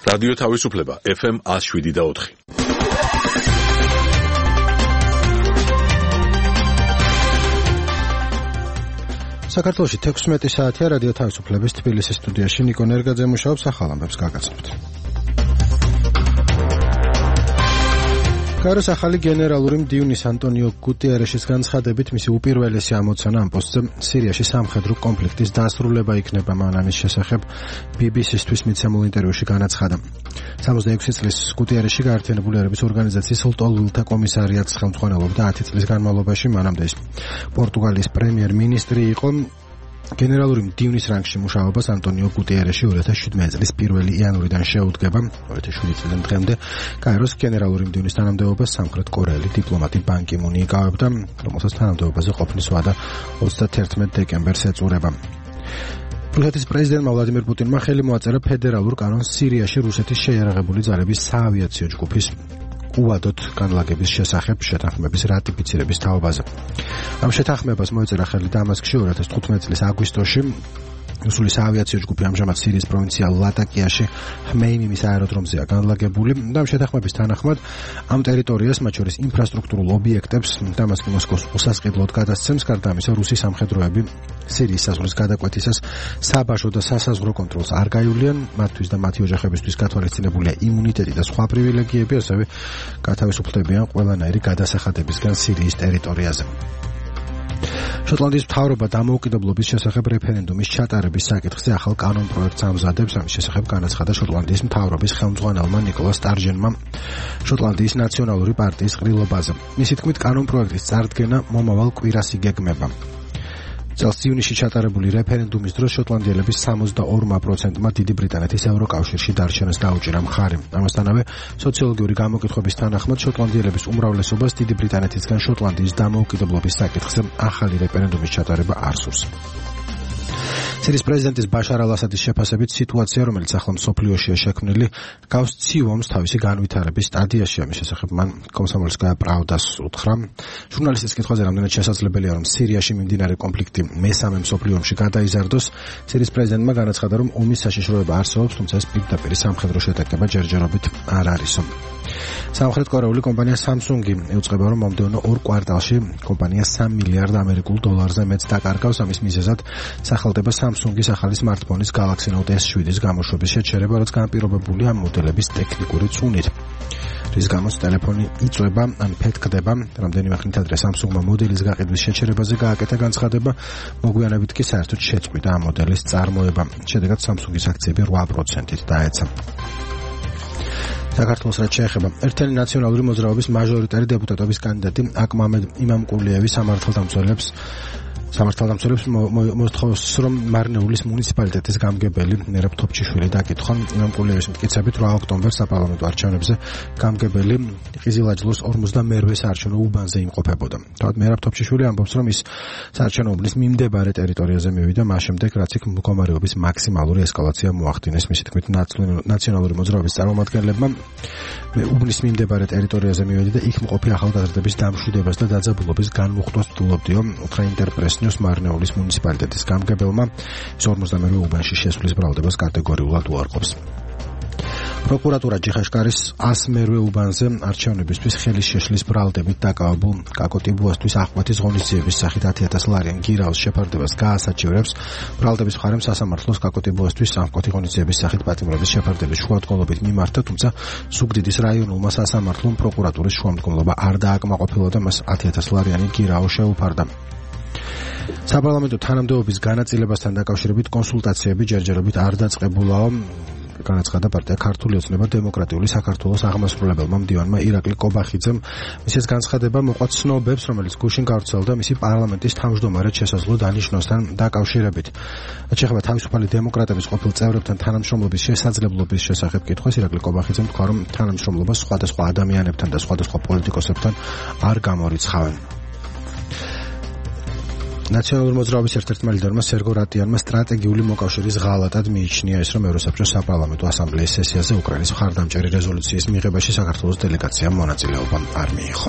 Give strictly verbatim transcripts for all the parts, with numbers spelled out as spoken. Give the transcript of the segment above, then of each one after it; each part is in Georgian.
რადიო თავისუფლება ეფ ემ ათს შვიდი და ოთხი. საქართველოში თექვსმეტი საათია რადიო თავისუფლების თბილისის სტუდიაში ნიკო ნერგაძე მუშაობს, ახალ ამბებს გაგაცნობთ. კაიროს ახალი გენერალური მდივნის ანტონიო გუტიერეშის განცხადებით მისი უპირველესი ამოცანა ამ პოსტზე სირიაში სამხედრო კონფლიქტის დასრულება იქნება. მან ამის შესახებ ბი ბი სისთვის მიცემულ ინტერვიუში განაცხადა. სამოცდაექვსი წლის გუტიერეში გაერთიანებული ერების ორგანიზაციის ლტოლვილთა კომისარიატს ხელმძღვანელობდა ათი წლის განმავლობაში. მანამდე ის პორტუგალიის პრემიერ-მინისტრი იყო. გენერალური მდივნის რანგში მუშაობას ანტონიო გუტიერეში ორი ათას შვიდმეტი წლის პირველი იანვრიდან შეუდგება. ორი ათას შვიდი წლიდან დღემდე კაიროს გენერალური მდივნის თანამდებობას სამხრეთ კორეელი დიპლომატი ბან კი მუნი იკავებდა, რომელსაც თანამდებობაზე ყოფნის ვადა ოცდათერთმეტ დეკემბერს ეწურება. რუსეთის პრეზიდენტმა ვლადიმერ პუტინმა ხელი მოაწერა ფედერალურ კანონს სირიაში რუსეთის შეიარაღებული ძალების საავიაციო ჯგუფის უვადოდ განლაგების შესახებ შეთანხმების რატიფიცირების თაობაზე. ამ შეთანხმებას მოეწერა ხელი დამასკში ორი ათას თხუთმეტი წლის აგვისტოში. რუსული საავიაციო ჯგუფი ამჟამად სირიის პროვინცია ლატაკიაში ხმეიმიმის აეროდრომზეა განლაგებული და ამ შეთანხმების თანახმად ამ ტერიტორიას, მათ შორის ინფრასტრუქტურულ ობიექტებს, დამასკი მოსკოვს უსასყიდლოდ გადასცემს. გარდა ამისა, რუსი სამხედროები სირიის საზღვრის გადაკვეთისას საბაჟო და სასაზღვრო კონტროლს არ გაივლიან. მათთვის და მათი ოჯახებისთვის გათვალისწინებულია იმუნიტეტი და სხვა პრივილეგიები, ასევე გათავისუფლებიან ყველანაირი გადასახადებისგან სირიის ტერიტორიაზე. შოტლანდიის მთავრობა დამოუკიდებლობის შესახებ რეფერენდუმის ჩატარების საკითხზე ახალ კანონ პროექტს ამზადებს. ამის შესახებ განაცხადა შოტლანდიის მთავრობის ხელმძღვანელმა ნიკოლა სტარჯენმა შოტლანდიის ნაციონალური პარტიის ყრილობაზე. მისი თქმით, კანონ პროექტის წარდგენა მომავალ კვირას იგეგმება. წელს ივნისში ჩატარებული რეფერენდუმის დროს შოტლანდიელების სამოცდაორმა პროცენტმა დიდი ბრიტანეთის ევროკავშირში დარჩენას დაუჭირა მხარი. ამასთანავე, სოციოლოგიური გამოკითხვების თანახმად შოტლანდიელების უმრავლესობას დიდი ბრიტანეთისგან შოტლანდიის დამოუკიდებლობის საკითხზე ახალი რეფერენდუმის ჩატარება არ სურს. სირიის პრეზიდენტის ბაშარ ალ-ასადის შეფასებით სიტუაცია, რომელიც ახლა მსოფლიოშია შექმნილი, გავს ციომს თავისი განვითარების სტადიაში. ამის შესახებ მან კომსომოლსკაია პრავდას უთხრა. ჟურნალისტის კითხვაზე, რამდენად შესაძლებელია, რომ სირიაში მიმდინარე კონფლიქტი მესამე მსოფლიო ომში გადაიზარდოს, სირიის პრეზიდენტმა განაცხადა, რომ ომის საშიშროება არსებობს, თუმცა ეს პირდაპირ სამხედრო შეტაკება ჯერჯერობით არ არისო. სამხრეთ კორეული კომპანია Samsung-ი ეუწყება, რომ მომდევნო ორ კვარტალში კომპანია სამ მილიარდ ამერიკულ დოლარზე მეტს დაკარგავს. ამის მიზეზად სახელდება Samsung-ის ახალი smartphone-ის Galaxy Note ეს შვიდის გამოშვების შეჩერება, რაც განპირობებულია ამ მოდელების ტექნიკური წუნით, რის გამოც ტელეფონი იწვება ან ფეთქდება. რამდენიმე ხნით ადრე Samsung-მა მოდელის გაყიდვის შეჩერებაზე გააკეთა განცხადება, მოგვიანებით კი საერთოდ შეწყვიტა ამ მოდელის წარმოება. შედეგად Samsung-ის აქციები რვა პროცენტით დაეცა. საქართველოს რაც შეეხება, ერთიანი ნაციონალური მოძრაობის მაჟორიტარი დეპუტატობის კანდიდატი აკმამედ იმამკულიევი სამართალდამცველებს სამართალდამცველებს მოსთხოვს, რომ მარნეულის მუნიციპალიტეტის გამგებელი მერაბ თოფჩიშვილი დაკითხონ. იმამკულიევის მტკიცებით რვა ოქტომბერს საპარლამენტო არჩევნებზე გამგებელი ყიზილაჯლოს ორმოცდამერვე საარჩევნო უბანზე იმყოფებოდა. თავად მერაბ თოფჩიშვილი ამბობს, რომ ის საარჩევნო უბნის მიმდებარე ტერიტორიაზე მივიდა, მას შემდეგ რაც იქ მდგომარეობის მაქსიმალური ესკალაცია მოახდინეს. მისი თქმით, ნაციონალური მოძრაობის წარმომადგენლებმა უბნის მიმდებარე ტერიტორიაზე მივედი და იქ მყოფი ახალგაზრდების დამშვიდებას და დაძაბულობის განმუხტვას ვთულობდიო. უთხრა ინტერპრესს მარნეულის მუნიციპალიტეტის გამგებელმა, ის ორმოცდამერვე უბანში შესვლის ბრალდებას კატეგორიულად უარყოფს. პროკურატურა ჯიხაშკარის ასმერვე უბანზე არჩევნებისთვის ხელის შეშლის ბრალდებით დაკავებულ კაკოტიბუასთვის აღკვეთის ღონისძიების სახით ათი ათას ლარიან გირაოს შეფარდებას გაასაჩივრებს. ბრალდების მხარემ სასამართლოს კაკოტიბუასთვის აღკვეთი ღონისძიების სახით პატიმრობის შეფარდების შუამდგომლობით მიმართა, თუმცა ზუგდიდის რაიონულმა სასამართლომ პროკურატურის შუამდგომლობა არ დააკმაყოფილა და მას ათი ათას ლარიანი გირაო შეუფარდა. საპარლამენტო თანამდებობის განაწილებასთან დაკავშირებით კონსულტაციები ჯერჯერობით არ დაწყებულაო. განაცხადა პარტია ქართული ოცნება დემოკრატიული საქართველოს აღმასრულებელმა მდივანმა ირაკლი კობახიძემ. მისის განცხადება მოყვა ცნობებს, რომელიც გუშინ გავრცელდა მისი პარლამენტის თავმჯდომარედ შესაძლო დანიშნვასთან დაკავშირებით. შეეხება თავისუფალი დემოკრატების ყოფილ წევრებთან თანამშრომლობის შესაძლებლობის შესახებ კითხვას, ირაკლი კობახიძემ თქვა, რომ თანამშრომლობა სხვადასხვა ადამიანებთან და სხვადასხვა პოლიტიკოსებთან არ გამორიცხავენ. ნაციონალური მოძრაობის ერთ-ერთმა ლიდერმა სერგო რატიანმა სტრატეგიული მოკავშირის ღალატად მიიჩნია ის, რომ ევროსაბჭოს საპარლამენტო ასამბლეის სესიაზე უკრაინის მხარდამჭერი რეზოლუციის მიღებაში საქართველოს დელეგაციამ მონაწილეობა არ მიიღო.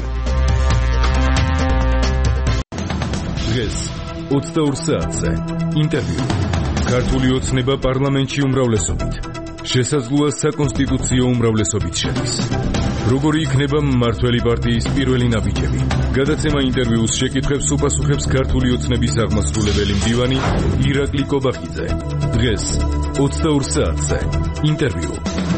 დღეს ოცდაორ საათზე ინტერვიუ. ქართული ოცნება პარლამენტში უმრავლესობით. შესაძლოა საკონსტიტუციო უმრავლესობით შედის. როგორი იქნება მმართველი პარტიის პირველი ნაბიჯები? გადაცემა ინტერვიუს შეკითხვებს უპასუხებს ქართული ოცნების აღმასრულებელი მდივანი ირაკლი კობახიძე. დღეს ოცდაორ საათზე ინტერვიუ.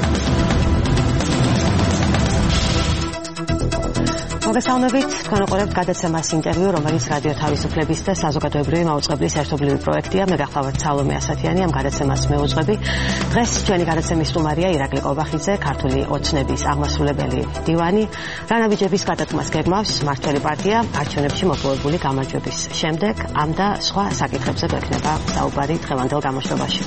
მოგესალმებით, თქვენ უყურებთ გადაცემას ინტერვიუ, რომელიც რადიო თავისუფლების და საზოგადოებრივი მაუწყებლის ერთობლივი პროექტია. მე გახლავართ სალომე ასათიანი, ამ გადაცემას მეუძღვები. დღეს ჩვენი გადაცემის სტუმარია ირაკლი კობახიძე, ქართული ოცნების აღმასრულებელი მდივანი. რა ნაბიჯების გადადგმას გეგმავს მმართველი პარტია არჩევნებში მოპოვებული გამარჯვების შემდეგ, ამ და სხვა საკითხებზე გვექნება საუბარი დღევანდელ გამოშვებაში.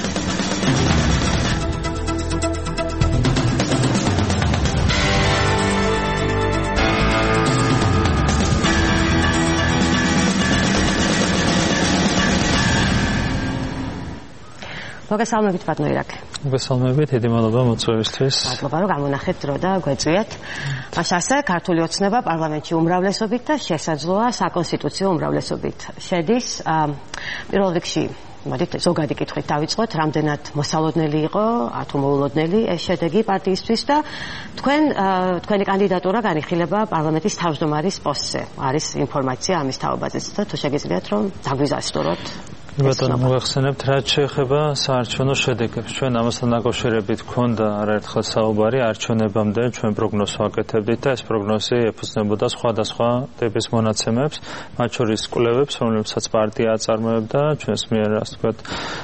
მოგესალმებით ბატონო ირაკლი. მოგესალმებით, დიდი მადლობა მოწვევისთვის. მადლობა რომ გამონახეთ დრო და გვეწვიეთ. მაშინ ასე ქართული ოცნება პარლამენტში უმრავლესობით და შესაძლოა საკონსტიტუციო უმრავლესობით შედის. პირველ რიგში მოდით ზოგადი კითხვით დავიწყოთ, რამდენად მოსალოდნელი იყო, თუ მოულოდნელი ეს შედეგი პარტიისთვის და თქვენ თქვენი კანდიდატურა განიხილება პარლამენტის თავმჯდომარის პოსტზე. არის ინფორმაცია ამის თაობაზეც და თუ შეგიძლიათ რომ დაგვიზარდოთ. ბატონო, მოგახსენებთ, რაც შეეხება საარჩევნო შედეგებს. ჩვენ ამასთან დაკავშირებით გქონდა არაერთხელ საუბარი არჩევნებამდე, ჩვენ პროგნოზს ვაკეთებდით და ეს პროგნოზი ეფუძნებოდა სხვადასხვა ტიპის მონაცემებს, მათ შორის კვლევებს, რომლებსაც პარტია აწარმოებდა ჩვენს მიერ, ასე ვთქვათ,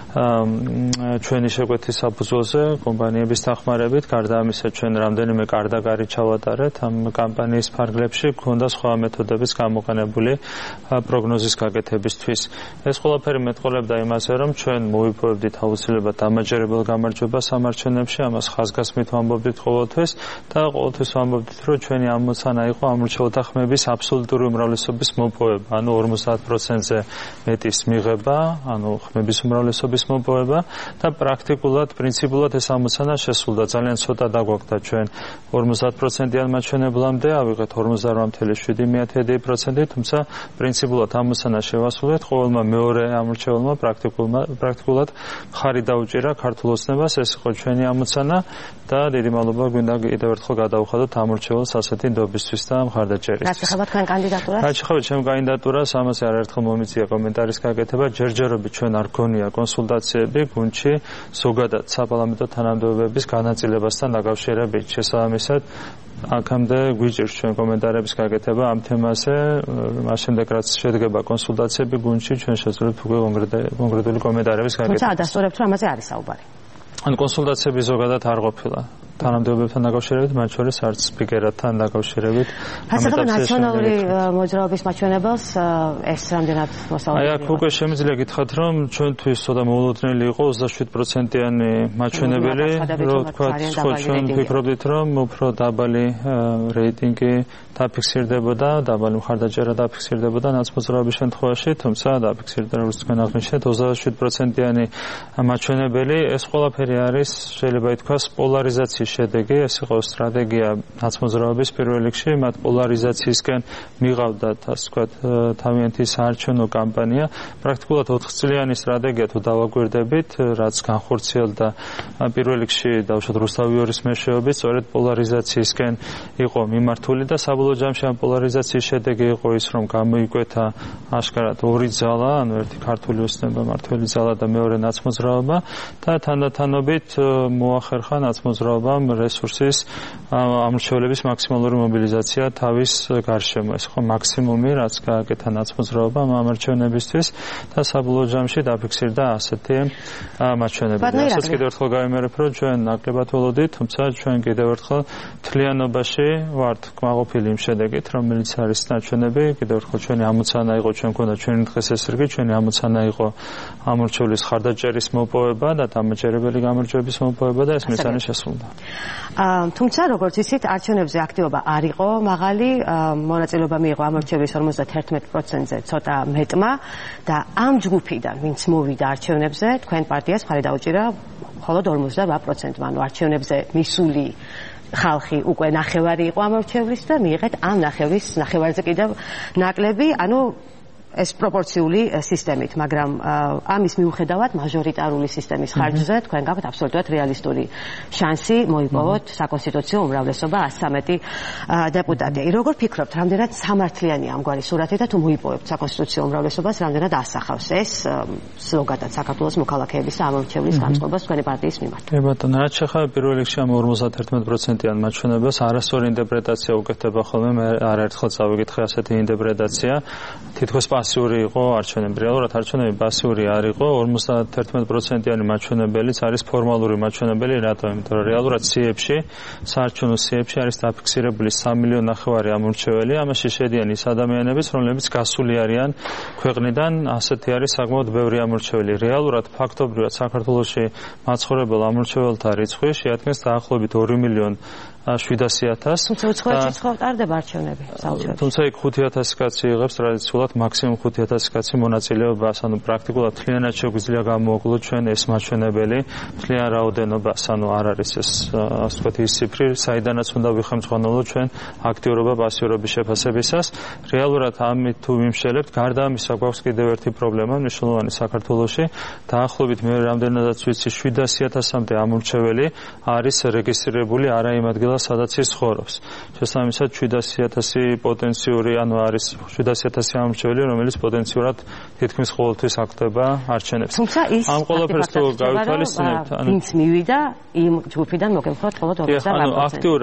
ჩვენი შეკვეთის საფუძველზე, კომპანიების დახმარებით. გარდა ამისა, ჩვენ რამდენიმე კარდაგარი ჩავატარეთ ამ კამპანიის ფარგლებში, გქონდა სხვა მეთოდების გამოყენებული პროგნოზის გაკეთებისთვის. ეს ყველაფერი მეტყოლებდა იმაზე, რომ ჩვენ მოვიპოვებდით აუცილებლად დამაჯერებელ გამარჯვებას ამ არჩევნებში, ამას ხაზგასმით ვამბობდით ყოველთვის და ყოველთვის ვამბობდით, რომ ჩვენი ამოცანა იყო ამორჩეულთა ხმების აბსოლუტური უმრავლესობის მოპოვება, ანუ ორმოცდაათ პროცენტზე მეტის მიღება, ანუ ხმების უმრავლესობის მოპოვება და პრაქტიკულად, პრინციპულად ეს ამოცანა შესრულდა. ძალიან ცოტა დაგვაქვს ჩვენ ორმოცდაათ პროცენტიან მაჩვენებლამდე, ავიღეთ ორმოცდაორ ათი შვიდი პროცენტი, თუმცა პრინციპულად ამოცანა შევასრულეთ. ყოველმა მეორე ამორჩეულმა პრაქტიკულად მხარი დაუჭირა ქართულ ოცნებას, ეს იყო ჩვენი ამოცანა და დიდი მადლობა გვინდა კიდევ ერთხელ გადავხადოთ ამორჩეულს ასეთი ნდობისთვის და მხარდაჭერისთვის. რაც ეხება თქვენ კანდიდატურას? რაც ეხება ჩემ კანდიდატურას, ამაზე არაერთხელ მომიწია კომენტარის გაკეთება, ჯერჯერობით ჩვენ არ გქონია კონსულტაციები გუნდში, ზოგადად საპარლამენტო თანამდებობების განაწილებასთან დაკავშირებით. შესაბამისად, აქამდე გვიჭირს ჩვენ კომენტარების გაკეთება ამ თემაზე, მას შემდეგ რაც შედგება კონსულტაციები გუნდში, ჩვენ შეძლებს უკვე კონკრეტული კომენტარების გაკეთება. თუმცა ადასტურებთ, რომ ამაზე არის საუბარი. ან კონსულტაციები ზოგადად არ ყოფილა. თანამდებობებთან დაკავშირებით, მათ შორის არც სპიკერთან დაკავშირებით. ასეთები ნაციონალური მოძრაობის მაჩვენებელს ეს რამდენად მოსალოდნელი იყო? აი, აქ უკვე შემიძლია გითხრათ, რომ ჩვენთვის ცოტა მოულოდნელი იყო ოცდაშვიდ პროცენტიანი მაჩვენებელი, რომ თქვათ, ხო, ჩვენ ვფიქრობდით, რომ უფრო დაბალი რეიტინგი დაფიქსირდებოდა, დაბალი მხარდაჭერა დაფიქსირდებოდა ნაცმოძრაობის შემთხვევაში, თუმცა დაფიქსირდა, როგორც თქვენ აღნიშნეთ, ოცდაშვიდ პროცენტიანი მაჩვენებელი. ეს ყველაფერი არის, შეიძლება ითქვას, პოლარიზაციის შედეგი. ეს იყო სტრატეგია ნაცმოძრაობის პირველ რიგში, მათ პოლარიზაციისკენ მიღავდათ, ასე ვთქვათ, თავიანთი საარჩევნო კამპანია. პრაქტიკულად ოთხწლიანი სტრატეგია თუ დავაკვირდებით, რაც განხორციელდა პირველ რიგში დავუშვათ რუსთავიორის მეშვეობით, სწორედ პოლარიზაციისკენ იყო მიმართული და საბოლოო ჯამში ამ პოლარიზაციის შედეგი იყო ის, რომ გამოიკვეთა აშკარად ორი ძალა, ანუ ერთი ქართული ოცნება, მმართველი ძალა და მეორე ნაცმოძრაობა და თანდათანობით მოახერხა ნაცმოძრაობამ რესურსის ამორჩეულების მაქსიმალური მობილიზაცია თავის გარშემო. ეს იყო მაქსიმუმი, რაც გააკეთა ნაცმოძრაობამ ამ არჩევნებისთვის და საბოლოო ჯამში დაფიქსირდა ასეთი მაჩვენებელი. ასაც კიდევ ერთხელ გავიმერებ, რომ ჩვენ ნაკლებად ველოდით, თუმცა ჩვენ კიდევ ერთხელ თლიანობაში ვართ კმაყოფილი იმ შედეგით, რომელიც არის ნაჩვენები. კიდევ ერთხელ ჩვენი ამოცანა იყო, ჩვენ გქონდა ჩვენი დღესასრიგი, ჩვენი ამოცანა იყო ამორჩეულის ხარდაჭერის მოპოვება და დამაჯერებელი გამარჯვების მოპოვება და ეს მესამე შესრულდა. თუმცა, როგორც იცით, არჩევნებზე აქტივობა არ იყო მაღალი, მონაწილეობა მიიღო ამორჩეულის ორმოცდაათი პროცენტზე ცოტა მეტმა და ამ ჯგუფიდან, ვინც მოვიდა არჩევნებზე, თქვენ პარტიას მხარი დაუჭირა მხოლოდ ორმოცდაორი პროცენტმა, ანუ არჩევნებზე მისული ხალხი უკვე ნახევარი იყო ამორჩევლის და მიიღეთ ამ ნახევრის ნახევარზე კიდევ ნაკლები, ანუ ეს პროპორციული სისტემით, მაგრამ ამის მიუხედავად მაჟორიტარული სისტემის ხარჯზე თქვენ გაქვთ აბსოლუტურად რეალისტური შანსი მოიპოვოთ საკონსტიტუციო უმრავლესობა ათს ცხრამეტი დეპუტატი. როგორ ფიქრობთ, რამდენად სამართლიანია ამგვარი სურათი და თუ მოიპოვებთ საკონსტიტუციო უმრავლესობას, რამდენად ასახავს ეს ზოგადად საქართველოს მოქალაქეების და ამომრჩევლის განწყობას თქვენი პარტიის მიმართ? კი ბატონო, რაც შეხება პირველ რიგში ამ ორმოცდაათერთმეტ პროცენტიან მაჩვენებას, არასწორი ინტერპრეტაცია უკეთდება ხოლმე, მე არაერთხელ წავიკითხე ასეთი ინტერპრეტაცია, თითქოს პასიური იყო არჩევნები. რეალურად არჩევნები პასიური არ იყო, ორმოცდაათერთმეტ პროცენტიანი მაჩვენებელიც არის ფორმალური მაჩვენებელი, რატო? იმიტომ რომ რეალურად სიებში, საარჩევნო სიებში არის დაფიქსირებული სამი მილიონი ნახევარი ამომრჩეველი, ამაში შედიან ის ადამიანებიც, რომლებიც გასული არიან ქვეყნიდან, ასეთი არის საკმაოდ ბევრი ამომრჩეველი. რეალურად ფაქტობრივად საქართველოში მაცხოვრებელ ამომრჩეველთა რიცხვი შეადგენს დაახლოებით ორი მილიონი შვიდასი ათასს. თუმცა უცხოეთში ხო ტარდება არჩევნები საოცრად. თუმცა იქ ხუთი ათასი კაცი იღებს ტრადიციულად მაქსიმუმ ხუთი ათასი კაცი მონაწილეობას, ანუ პრაქტიკულად მთლიანად შეგვიძლია გამოვაკლოთ ჩვენ ეს მაჩვენებელი, მთლიან რაოდენობას, ანუ არ არის ეს ასე ვთქვათ ის ციფრი, საიდანაც უნდა ვიხმძღვანელოთ ჩვენ აქტიურობა პასიურობის შეფასებისას. რეალურად ამით თუ ვიმშელებთ, გარდა ამისა გვაქვს კიდევ ერთი პრობლემა მნიშვნელოვანი საქართველოში, დაახლოებით მე რამდენადაც ვიცი შვიდასი ათასამდე ამომრჩეველი არის რეგისტრირებული არა იმ ადგილას სადაც ის ცხოვრობს. შესაბამისად შვიდასი ათასი პოტენციური, ანუ არის შვიდასი ათასი ამომრჩეველი, რომელიც პოტენციურად თითქმის ყოველთვის აქტება არჩევნებს. თუმცა ის ამ ყველაფერს თუ გავითვალისწინებთ, ანუ ვინც მივიდა იმ ჯგუფიდან მოგემხრათ მხოლოდ ორმოცდაათი პროცენტი. ანუ აქტიურ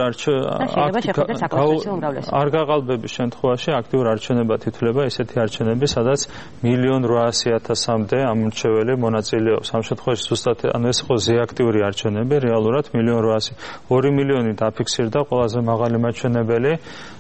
არჩევნებში არ გაყალბების შემთხვევაში აქტიურ არჩევნებად ითვლება ისეთი არჩევნები, სადაც მილიონი რვაასი ათასამდე ამომრჩეველი მონაწილეობს. ამ შემთხვევაში ზუსტად ანუ ეს იყო ზეაქტიური არჩევნები, რეალურად მილიონი რვაასი ორი მილიონი დაფიქსირდა ყველაზე მაღალი მაჩვენებელი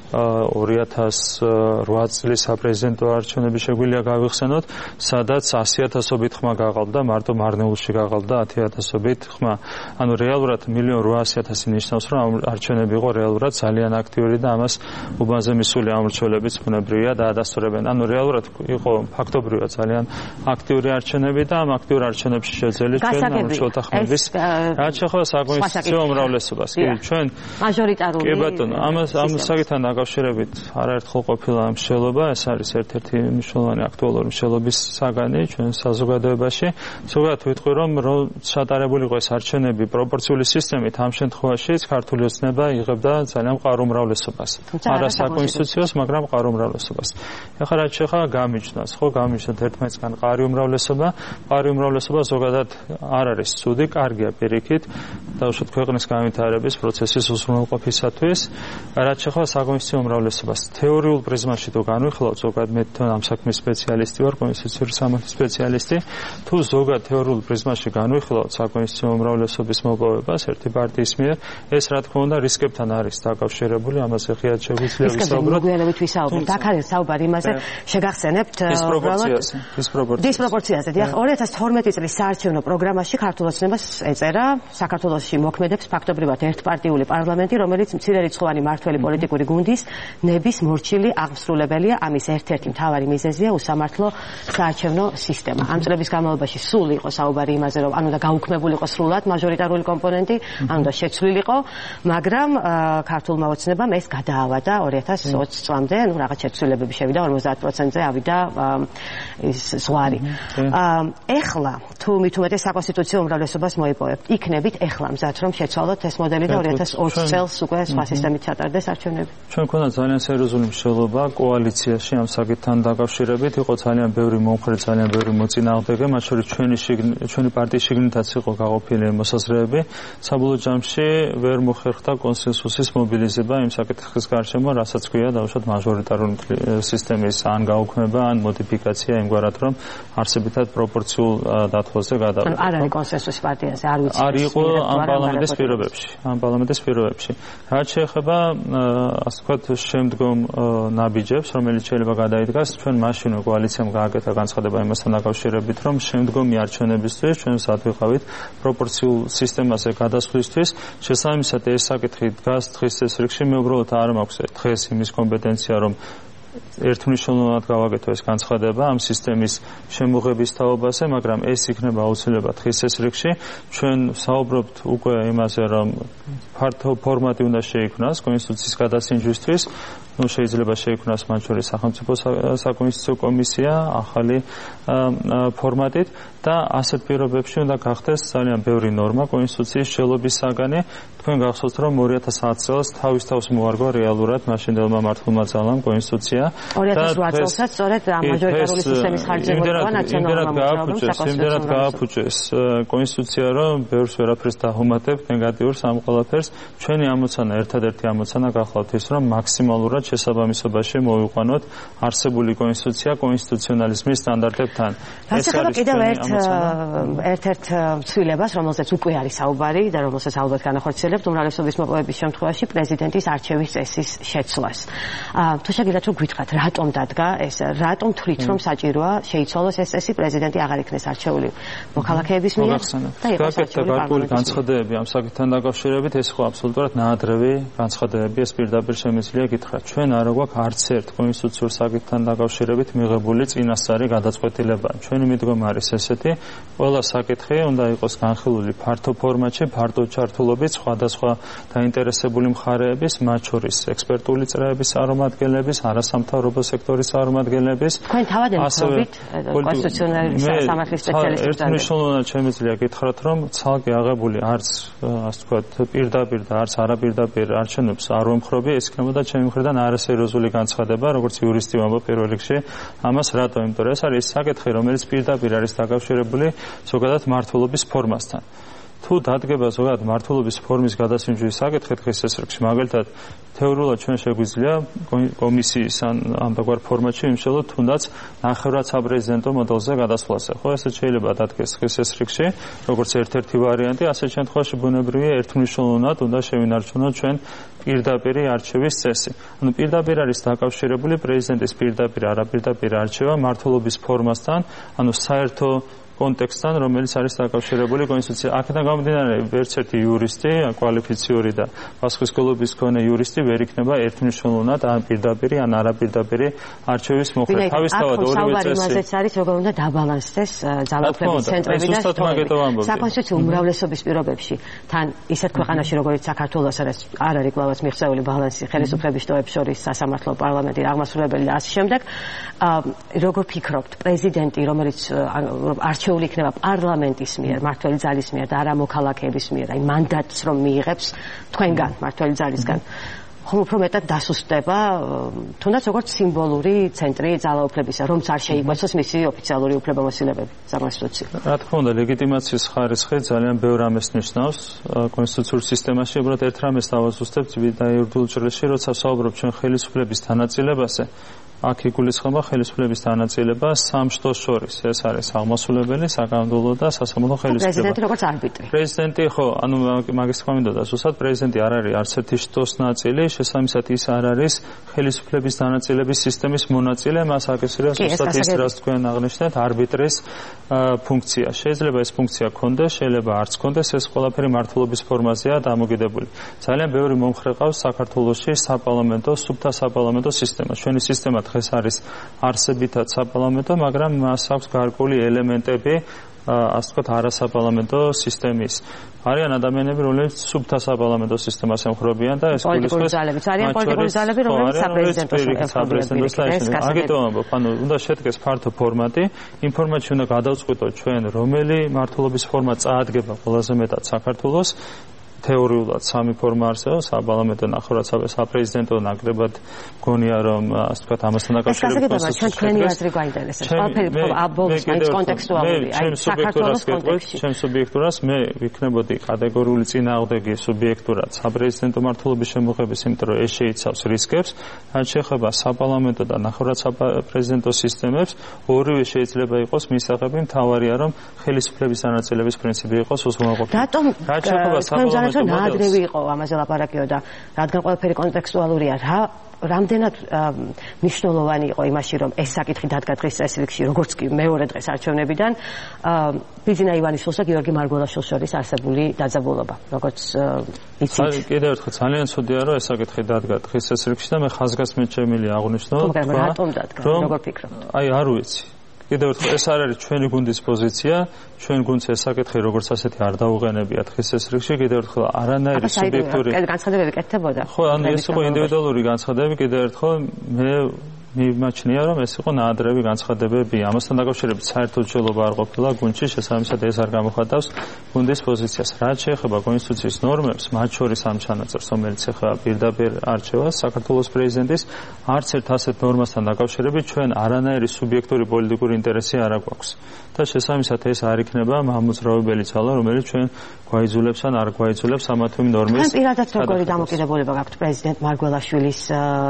ორი ათას რვა წლის საპრეზიდენტო არჩევნები შეგვიძლია გავიხსენოთ, სადაც ასი ათასობით ხმა გაყალბდა, მარტო მარნეულში გაყალბდა ათი ათასობით ხმა. ანუ რეალურად მილიონი რვაასი ათასი ნიშნავს, რომ ამ არჩევნები იყო რეალურად ძალიან აქტიური და ამას უბანზე მისული ამომრჩეველებიც ბუნებრივია დაადასტურებენ. ანუ რეალურად იყო ფაქტობრივად ძალიან აქტიური არჩევნები და ამ აქტიურ არჩევნებში შეძლეთ ჩვენ ამომრჩეველთა ხმების რაც შეხება საკონსტიტუციო უმრავლესობას. კი, ჩვენ მაჟორიტარული. კი ბატონო, ამას ამ საკითხთან დაკავშირებით არაერთხელ ყოფილა მშელობა, ეს არის ერთ-ერთი მნიშვნელოვანი აქტუალური მშელობის საგანი ჩვენ საზოგადოებაში. ზოგადად ვიტყვი, რომ ჩატარებული იყო ეს არჩევნები პროპორციული სისტემით, ამ შემთხვევაშიც ქართული ოცნება იღებდა ძალიან მყარ უმრავლესობას. არა საკონსტიტუციოს, მაგრამ მყარ უმრავლესობას. ეხლა რაც შეხება გამიჯნას, ხო, გამიჯნოთ ერთმანეთსგან მყარი უმრავლესობა, მყარი უმრავლესობა ზოგადად არ არის ცუდი, კარგია პირიქით, დაუშვათ ქვეყნის განვითარების პროცესის უზრუნველყოფისათვის. რაც შეხება საკონსტიტუციო უმრავლესობას თეორიულ პრიზმაში თუ განვიხილავთ, ზოგადად მე თვითონ ამ საქმის სპეციალისტი ვარ, კონსტიტუციური სამართლის სპეციალისტი, თუ ზოგადად თეორიულ პრიზმაში განვიხილავთ საკონსტიტუციო უმრავლესობის მოპოვებას ერთი პარტიის მიერ, ეს რა თქმა უნდა რისკებთან არის დაკავშირებული, ამაზე ღიად შეგვიძლია ვისაუბროთ. მოგვიანებით ვისაუბროთ. აქ არის საუბარი იმაზე, შეგახსენებთ უბრალოდ დისპროპორციაზე. დიახ, ორი ათას თორმეტი წლის საარჩევნო პროგრამაში ქართულ ოცნებას ეწერა საქართველოში მოქმედებს ფაქტობრივად ერთპარტიული პარლამენტი, რომელიც მცირერიცხოვანი მართველი პოლიტიკური გუნდის ნების მორჩილი აღმსრულებელია. ამის ერთ-ერთი მთავარი მიზეზია უსამართლო საარჩევნო სისტემა. ამ წლების განმავლობაში სულ იყო საუბარი იმაზე, რომ ანუ და გაუქმებულიყო სრულად მაჟორიტარული კომპონენტი, ანუ და შეცვლილიყო, მაგრამ ქართულმა ოცნებამ ეს გადაავადა ორი ათას ოცი წლამდე, ну რაღაც შეცვლილებები შევიდა ორმოცდაათ პროცენტზე ავიდა ის ზღვარი. ეხლა თუ მით უმეტეს საკონსტიტუციო უმრავლესობას მოიპოვებთ, იქნებით ეხლა მზად რომ შეცვალოთ ეს მოდელი და ორი ათას ოცი წელს უკვე სხვა სისტემით ჩატარდეს არჩევნები. ჩვენ ქონდა ძალიან სერიოზული მშელობა კოალიციაში ამ საკითხთან დაკავშირებით, იყო ძალიან ბევრი მომხრე, ძალიან ბევრი მოწინააღმდეგე, მათ შორის ჩვენი ჩვენი პარტიის შიგნითაც იყო გაყოფილი მოსაზრებები. საბოლოო ჯამში ვერ მოხერხდა კონსენსუსის მობილიზება იმ საკითხის გარშემო, რასაც ქვია დაუშვათ მაჟორიტარული სისტემის ან გაუქმება, ან მოდიფიკაცია იმგვარად, რომ არსებითად პროპორციულ დათვალზე გადავიდა. არ არის კონსენსუსი პარტიაზე, არ ვიცი. არ იყო ამ პარლამენტის პირობებში, ამ პარლამენტის პირობებში. რაც შეეხება ასე ვთქვათ შემდგომ ნაბიჯებს, რომელიც შეიძლება გადაიდგას, ჩვენ მაშინვე კოალიციამ გააკეთა განცხადება იმასთან დაკავშირებით, რომ შემდგომი არჩევნებისთვის ჩვენ სადღავით პროპორციულ სისტემაზე გადასვლისთვის, შესაბამისად ეს საკითხი დგას დღის წესრიგში, მე უბრალოდ არ მაქვს დღეს იმის კომპეტენცია, რომ ერთმნიშვნელოვნად გავაკეთო ეს განცხადება ამ სისტემის შემოღების თაობაზე, მაგრამ ეს იქნება აუცილებლად დღის წესრიგში. ჩვენ საუბრობთ უკვე იმაზე, რომ ფართო ფორმატი უნდა შეიქმნას კონსტიტუციის გადასინჯვისთვის, ნუ შეიძლება შეიქმნას მათ შორის სახელმწიფო საკონსტიტუციო კომისია ახალი ფორმატით და ასეთ პირობებში უნდა გახდეს ძალიან ბევრი ნორმა კონსტიტუციის შეცვლების საგანი. თქვენ გახსოვთ რომ ორი ათას ათი წელს თავის თავს მოარგო რეალურად მაშინდელმა მართლმა ძალამ კონსტიტუცია ორი ათას ოთხ წელსაც სწორედ მაჟორიტარული სისტემის ხარჯემოება ნაციონალურმა მოძრაობამ იმდენად გააფუჭეს კონსტიტუცია რომ ბევრს ვერაფერს დაჰუმატებთ ნეგატიურს ამ ყველაფერს. ჩვენი ამოცანა ერთადერთი ამოცანა გახლავთ ის რომ მაქსიმალურად შესაბამისობაში მოვიყვანოთ არსებული კონსტიტუცია კონსტიტუციონალიზმის სტანდარტებთან. ეს არის კიდევ ერთ ერთ-ერთ ცვლილებას, რომელზეც უკვე არის საუბარი და რომელსაც ალბათ განახორციელებთ უმრავლესობის მოპოვების შემთხვევაში პრეზიდენტის არჩევის წესის შეცვლას. თუ შეგიძლიათ რომ გითხრათ, რატომ დადგა ეს, რატომ თვლით რომ საჭიროა შეიცვალოს ეს წესი, პრეზიდენტი აღარ იქნეს არჩეული მოქალაქეების მიერ და იყოს არჩეული გარკვეული განცხადებები ამ საკითხთან დაკავშირებით, ეს ხო აბსოლუტურად ნაადრევი განცხადებები, ეს პირდაპირ შემიძლია გითხრათ. ჩვენ არ გვაქვს არც ერთ კონსტიტუციურ საკითხთან დაკავშირებით მიღებული წინასწარი გადაწყვეტილება. ჩვენი მიდგომა არის ესეთი, ყველა საკითხი უნდა იყოს განხილული ფართო ფორმატში, ფართო ჩართულობით სხვადასხვა დაინტერესებული მხარეების, მათ შორის ექსპერტული წრეების წარმომადგენლების, არასამთავრობო სექტორის წარმომადგენლების. თქვენ თავად ემხრობთ კონსტიტუციური სამართლის სპეციალისტებს. ერთმნიშვნელოვნად შემიძლია გითხრათ, რომ ცალკე აღებული არც ასე ვთქვათ პირდაპირ და არც არაპირდაპირ არჩევნებს არ ვემხრობი, ეს იქნებოდა ჩემი მხრიდან არასერიოზული განცხადება, როგორც იურისტი ვამბობ პირველ რიგში. ამას რატომ? იმიტომ რომ ეს არის საკითხი, რომელიც პირდაპირ არის დაკავშირებული ზოგადად მართლობის ფორმასთან. თუ დადგება ზოგადად მართლობის ფორმის გადასინჯვის საკითხი დღეს ეს რიგში, მაგალითად თეორიულად ჩვენ შეგვიძლია კომისიის ამ დაგვარ ფორმატში იმშელოთ თუნდაც ნახევრად საპრეზიდენტო მოდელზე გადასვლაზე. ხო, ესე შეიძლება დადგეს დღეს ეს რიგში, როგორც ერთ-ერთი ვარიანტი, ასეთ შემთხვევაში ბუნებრივია ერთმნიშვნელოვნად უნდა შევინარჩუნოთ ჩვენ პირდაპირი არჩევის წესი. ანუ პირდაპირ არის დაკავშირებული პრეზიდენტის პირდაპირ არაპირდაპირ არჩევა მართლობის ფორმასთან, ანუ საერთო კონტექსტთან, რომელიც არის დაკავშირებული კონსტიტუცია. აქედან გამომდინარე, ვერც ერთი იურისტი, კვალიფიციური და პასუხისმგებლობის მქონე იურისტი ვერ იქნება ერთმნიშვნელოვნად ან პირდაპირი, ან არაპირდაპირი არჩევის მოხდა. თავისთავად ორივე წესი. იმაზეც არის, როგორ უნდა დაბალანსდეს ძალაუფლების ცენტრები და საკონსტიტუციო უმრავლესობის პირობებში. თან ისეთ ქვეყანაში, როგორც საქართველოს, სადაც არ არის კლავაც მიღწეული ბალანსი ხელისუფლების შტოებს შორის, სასამართლო, პარლამენტი, აღმასრულებელი და ასე შემდეგ. როგორ ფიქრობთ, პრეზიდენტი, რომელიც არჩევის იქნება პარლამენტის მიერ, მმართველი ძალის მიერ და არა მოქალაქეების მიერ, აი მანდატს რომ მიიღებს თქვენგან, მმართველი ძალისგან, ხომ უფრო მეტად დასუსტდება, თუნდაც როგორც სიმბოლური ცენტრი ძალაუფლებისა, რომც არ შეიკვეცოს მისი ოფიციალური უფლებამოსილებები საკონსტიტუციო. რა თქმა უნდა, ლეგიტიმაციის ხარისხი ძალიან ბევრ რამეს ნიშნავს კონსტიტუციურ სისტემაში, უბრალოდ ერთ რამეს დავაზუსტებთ და იურიდიულ ჭრილში, როცა საუბრობ ჩვენ ხელისუფლების თანაწილებაზე, აქ იგულისხმება ხელისუფლების თანაწილება სამ შტოს შორის. ეს არის აღმასრულებელი, საკანონმდებლო და სასამართლო ხელისუფლება. პრეზიდენტი როგორც არბიტრი. პრეზიდენტი ხო, ანუ მაგის თქმა მინდოდა ზუსტად პრეზიდენტი არ არის არც ერთი შტოს ნაწილი, შესაბამისად ის არ არის ხელისუფლების თანაწილების სისტემის მონაწილე, მას აკისრია ზუსტად ის, რაც თქვენ აღნიშნეთ, არბიტრის ფუნქცია. შეიძლება ეს ფუნქცია ქონდეს, შეიძლება არც ქონდეს, ეს ყველაფერი მართლობის ფორმაზეა დამოკიდებული. ძალიან ბევრი მომხრე ყავს საქართველოში საპარლამენტო, სუფთა საპარლამენტო სისტემა. ჩვენი სისტემა დღეს არის არსებითად საპარლამენტო, მაგრამ მას აქვს გარკვეული ელემენტები, ასე ვთქვათ, არასაპარლამენტო სისტემის. არიან ადამიანები, რომლებიც სუფთა საპარლამენტო სისტემას ემხრობიან და ეს პოლიტიკური ძალებიც არიან, პოლიტიკური ძალები, რომლებიც საპრეზიდენტო აგეთო ამბობ, ანუ უნდა შედგეს ფართო ფორმატი, იმ ფორმატში უნდა გადავწყვიტოთ ჩვენ, რომელი მართლობის ფორმა წაადგება ყველაზე მეტად საქართველოს. თეორიულად სამი ფორმა არსებობს, საპარლამენტო, ნახევრად საპრეზიდენტო, ნაკლებად მგონია რომ ასე ვთქვათ ამასთან დაკავშირებით ეს ჩვენ თქვენი აზრი გვაინტერესებს. ყველაფერი აბოლოს მაინც კონტექსტუალური, აი საქართველოს კონტექსტში. ჩემ სუბიექტურას მე ვიქნებოდი კატეგორიული წინააღმდეგი სუბიექტურად საპრეზიდენტო მართლობის შემოღების, იმიტომ რომ ეს შეიცავს რისკებს, რაც შეეხება საპარლამენტო და ნახევრად საპრეზიდენტო სისტემებს, ორივე შეიძლება იყოს მისაღები, მთავარია რომ ხელისუფლების თანაწილების პრინციპი იყოს უზრუნველყოფილი. რატომ რა ნაადრევი იყო ამაზე ლაპარაკიო და რადგან ყველაფერი კონტექსტუალურია, რა რამდენად მნიშვნელოვანი იყო იმაში, რომ ეს საკითხი დადგა დღის წესრიგში, როგორც კი მეორე დღეს არჩევნებიდან ბიძინა ივანიშვილს და გიორგი მარგველაშვილს შორის არსებული დაძაბულობა, როგორც იცით. კიდევ ერთხელ ძალიან ცუდია, რომ ეს საკითხი დადგა დღის წესრიგში და მე ხაზგასმით შემიძლია აღვნიშნო, რატომ დადგა, როგორ ფიქრობთ? აი არ ვიცი. კიდევ ერთხელ ეს არ არის ჩვენი გუნდის პოზიცია, ჩვენ გუნდს ეს საკითხი როგორც ასეთი არ დაუყენებია დღის ეს რიგში, კიდევ ერთხელ არანაირი სუბიექტური განცხადებები კეთდებოდა. ხო, ანუ ეს იყო ინდივიდუალური განცხადებები, კიდევ ერთხელ მე მიმაჩნია რომ ეს იყო ნაადრევი განცხადებები. ამასთან დაკავშირებით საერთო ცვლილება არ ყოფილა გუნდში, შესაბამისად ეს არ გამოხატავს გუნდის პოზიციას. რაც შეეხება კონსტიტუციის ნორმებს, მათ შორის ამ ჩანაწერს, რომელიც ახლა პირდაპირ არჩევას საქართველოს პრეზიდენტის, არც ერთ ასეთ ნორმასთან დაკავშირებით ჩვენ არანაირი სუბიექტური პოლიტიკური ინტერესი არ აქვს. და შესაბამისად ეს არ იქნება მამოძრავებელი ძალა, რომელიც ჩვენ გვაიძულებს ან არ გვაიძულებს ამა თუ იმ ნორმის. ან პირადად როგორი დამოკიდებულება გაქვთ პრეზიდენტ მარგველაშვილის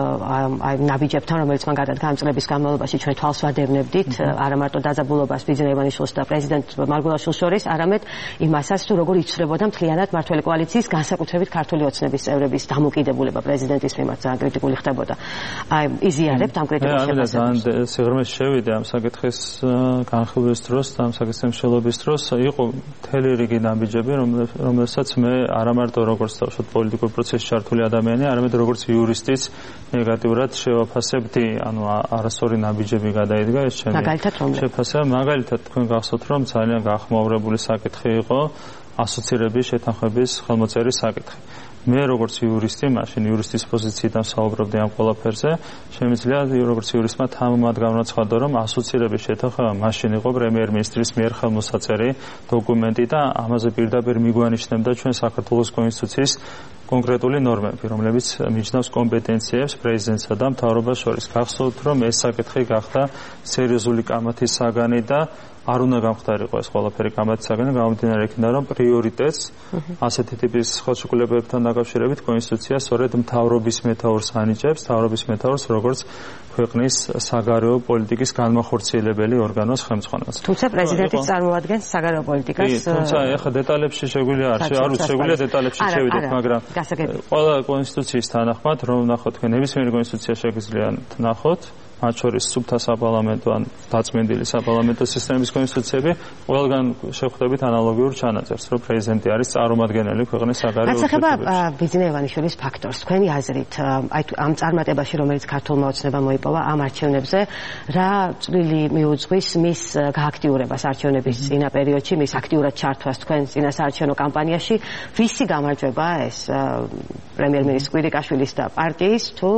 აი ნაბიჯებთან, რომელიც მან გადადგა ამ წლების განმავლობაში ჩვენ თვალს ვადევნებდით, არა მარტო დაძაბულობას ბიძინა ივანიშვილს და პრეზიდენტ მარგველაშვილს შორის, არამედ იმასაც, თუ როგორ იცვლებოდა მთლიანად მართველი კოალიციის განსაკუთრებით ქართული ოცნების წევრების დამოკიდებულება პრეზიდენტის მიმართ ძალიან კრიტიკული ხდებოდა. აი იზიარებთ ამ კრიტიკულ შეფასებას. ძალიან სიღრმეში შევიდე ამ საკითხის განხილვის დროს და ამ საკითხის შემშელობის დროს იყო მთელი რიგი ნაბიჯები, რომელსაც მე არა მარტო როგორც დავშოთ პოლიტიკურ პროცესში ჩართული ადამიანი, არამედ როგორც იურისტიც ნეგატიურად შევაფასებდი, ანუ არასწორი ნაბიჯები გადაიდგა ეს ჩემი შეფასება. მაგალითად თქვენ გახსოვთ რომ ძალიან გახმაურებული საკითხი იყო ასოცირების შეთანხმების ხელმოწერის საკითხი. მე როგორც იურისტი, მაშინ იურისტის პოზიციიდან საუბრობდი ამ ყველაფერზე, შემიძლია როგორც იურისტმა თამამად გამრაცხადო, რომ ასოცირების შეთანხმება მაშინ იყო პრემიერ-მინისტრის მიერ ხელმოსაწერი დოკუმენტი და ამაზე პირდაპირ მიგვანიშნებდა ჩვენ საქართველოს კონსტიტუციის კონკრეტული ნორმები, რომლებიც მიჯნავს კომპეტენციებს პრეზიდენტსა და მთავრობას შორის. გახსოვთ, რომ ეს საკითხი გახდა სერიოზული კამათის საგანი და არ უნდა გამხდარიყო ეს ყველაფერი კამათის საგანი, გამომდინარე იქიდან, რომ პრიორიტეტს ასეთი ტიპის ხელშეკრულებებთან დაკავშირებით კონსტიტუცია სწორედ მთავრობის მეთაურს ანიჭებს, მთავრობის მეთაურს როგორც ქვეყნის საგარეო პოლიტიკის განმახორციელებელი ორგანოს ხელმძღვანელს. თუმცა პრეზიდენტი წარმოადგენს საგარეო პოლიტიკას. თუმცა ეხლა დეტალებში შეგვიძლია არ არ შეგვიძლია დეტალებში შევიდეთ, მაგრამ ყველა კონსტიტუციის თანახმად, რომ ნახოთ, თქვენ ნებისმიერი კონსტიტუცია შეგვიძლია ნახოთ, მათ შორის სუბთა საპარლამენტო ან დაწმენდილი საპარლამენტო სისტემის კონსტიტუციები, ყველგან შევხვდებით ანალოგიურ ჩანაწერს, რომ პრეზიდენტი არის წარმომადგენელი ქვეყნის საგარეო პოლიტიკაში. რაც ეხება ბიძინა ივანიშვილის ფაქტორს, თქვენი აზრით, აი ამ წარმატებაში, რომელიც ქართულმა ოცნებამ მოიპოვა ამ არჩევნებზე, რა წვლილი მიუძღვის მის გააქტიურებას არჩევნების წინა პერიოდში, მის აქტიურად ჩართვას თქვენ წინა საარჩევნო კამპანიაში, ვისი გამარჯვება ეს პრემიერ-მინისტრის კვირიკაშვილის და პარტიის თუ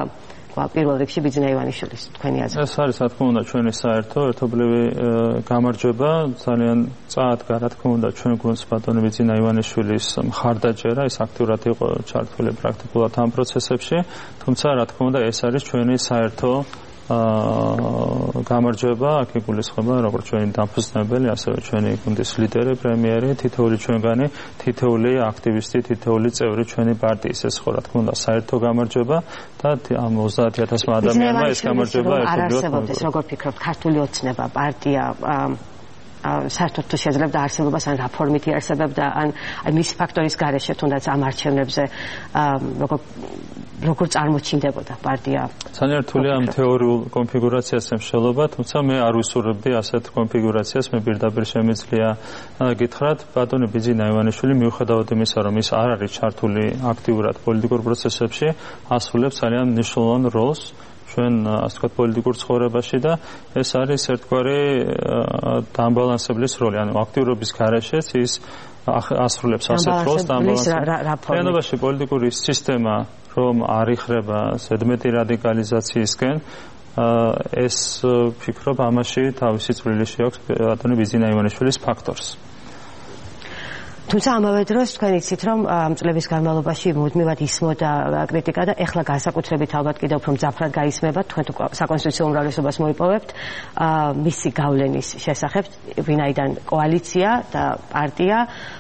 პირველ რიგში ბიძინა ივანიშვილის თქვენი აზრით? ეს არის რა თქმა უნდა ჩვენი საერთო ერთობლივი გამარჯვება, ძალიან წაადგა რა თქმა უნდა ჩვენ გუნდს ბატონი ბიძინა ივანიშვილის მხარდაჭერა, ის აქტიურად იყო ჩართული პრაქტიკულად ამ პროცესებში, თუმცა რა თქმა უნდა ეს არის ჩვენი საერთო აა გამარჯვება, აქ იგულისხმება როგორც ჩვენი დამფუძნებელი, ასევე ჩვენი გუნდის ლიდერი, პრემიერი, თითოეული ჩვენგანი, თითოეული აქტივისტი, თითოეული წევრი ჩვენი პარტიის, ეს ხო რა თქმა უნდა საერთო გამარჯვება და ამ ოცდაათი ათასმა ადამიანმა ეს გამარჯვება არ არსებობდეს, როგორ ფიქრობთ, ქართული ოცნება, პარტია საერთოდ თუ შეძლებდა არსებობას ან რა ფორმით იარსებებდა ან აი მის ფაქტორის გარეშე თუნდაც ამ არჩევნებზე როგორ როგორ წარმოჩინდებოდა პარტია? ძალიან რთულია ამ თეორიულ კონფიგურაციას ემშელობა, თუმცა მე არ ვისურვებდი ასეთ კონფიგურაციას, მე პირდაპირ შემიძლია გითხრათ, ბატონი ბიძინა ივანიშვილი მიუხედავად იმისა, რომ ის არ არის ჩართული აქტიურად პოლიტიკურ პროცესებში, ასრულებს ძალიან მნიშვნელოვან როლს ჩვენ ასე ვთქვათ პოლიტიკურ ცხოვრებაში და ეს არის ერთგვარი დამბალანსებლის როლი, ანუ აქტიურობის გარეშეც ის ასრულებს ასეთ როლს დამბალანსებლის. realობაში პოლიტიკური სისტემა რომ არ იხრება ზედმეტი რადიკალიზაციისკენ, ეს ფიქრობ ამაში თავისი წვლილი შეაქვს ბატონი ბიძინა ივანიშვილის ფაქტორს. თუმცა ამავე დროს თქვენ იცით რომ ამ წლების განმავლობაში მუდმივად ისმოდა კრიტიკა და ეხლა განსაკუთრებით ალბათ კიდევ უფრო მძაფრად გაისმება, თქვენ თუ საკონსტიტუციო უმრავლესობას მოიპოვებთ მისი გავლენის შესახებ, ვინაიდან კოალიცია და პარტია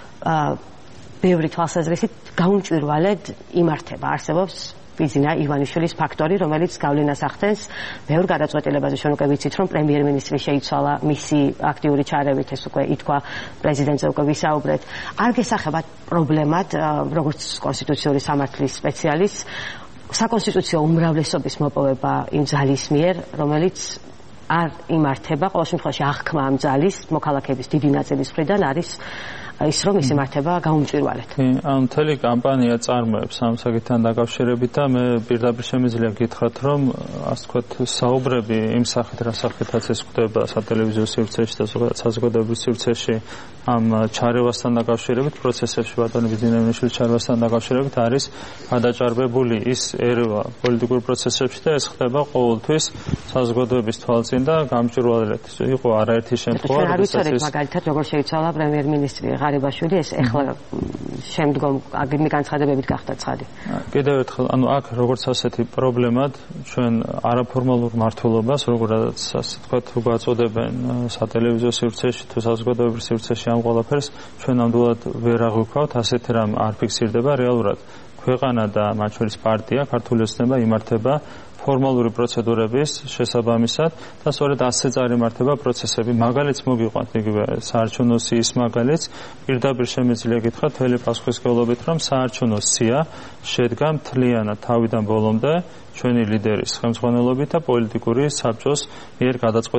ბევრი თვალსაზრისით გაუმჭვირვალედ იმართება, არსებობს ბიძინა ივანიშვილის ფაქტორი, რომელიც გავლენას ახდენს ბევრ გადაწყვეტილებაზე. ჩვენ უკვე ვიცით, რომ პრემიერ-მინისტრი შეიცვალა მისი აქტიური ჩარევით, ეს უკვე ითქვა პრეზიდენტზე უკვე ვისაუბრეთ. არ გესახებათ პრობლემად, როგორც კონსტიტუციური სამართლის სპეციალისტს, საკონსტიტუციო უმრავლესობის მოპოვება იმ ძალის მიერ, რომელიც არ იმართება, ყოველ შემთხვევაში აღქმა ამ ძალის მოქალაქეების დიდი ნაწილის მხრიდან არის ის რომ ისიმართება გაუმჭვირვალედ. ამ მთელი კამპანია წარმოებს ამ საკითხთან დაკავშირებით და მე პირდაპირ შემიძლია გითხრათ, რომ ასე ვთქვათ, საუბრები იმ სახით, რა სახითაც ეს ხდება სატელევიზიო სივრცეში და საზოგადოებრივ სივრცეში ამ ჩარევასთან დაკავშირებით, პროცესებში ბატონი ბიძინევილიშვილის ჩარევასთან დაკავშირებით არის გადაჭარბებული ის ერევა პოლიტიკურ პროცესებში და ეს ხდება ყოველთვის საზოგადოების თვალწინ და გამჭვირვალედ. იყო არაერთი შემთხვევა, როდესაც ეს მაგალითად როგორ შეიცვალა პრემიერ-მინისტრი ღარიბაშვილი, ეს ეხლა შემდგომ აგრიმი განცხადებებით გახდა ცხადი. კიდევ ერთხელ, ანუ აქ როგორც ასეთი პრობლემად ჩვენ არაფორმალურ მართლობას, როგორც ასე ვთქვათ, გვაწოდებენ სატელევიზიო სივრცეში თუ საზოგადოებრივ სივრცეში ამ ყველაფერს ჩვენ ნამდვილად ვერ აღვიქვავთ, ასეთი რამ არ ფიქსირდება რეალურად. ქვეყანა და მათ შორის პარტია, ქართული ოცნება იმართება ფორმალური პროცედურების შესაბამისად და სწორედ ასე წარიმართება პროცესები. მაგალითს მოგიყვანთ იგივე საარჩევნო სიის მაგალითს, პირდაპირ შემიძლია გითხრათ მთელი პასუხისმგებლობით, რომ საარჩევნო სია შედგა მთლიანად თავიდან ბოლომდე ჩვენი ლიდერის ხელმძღვანელობით და პოლიტიკური საბჭოს მიერ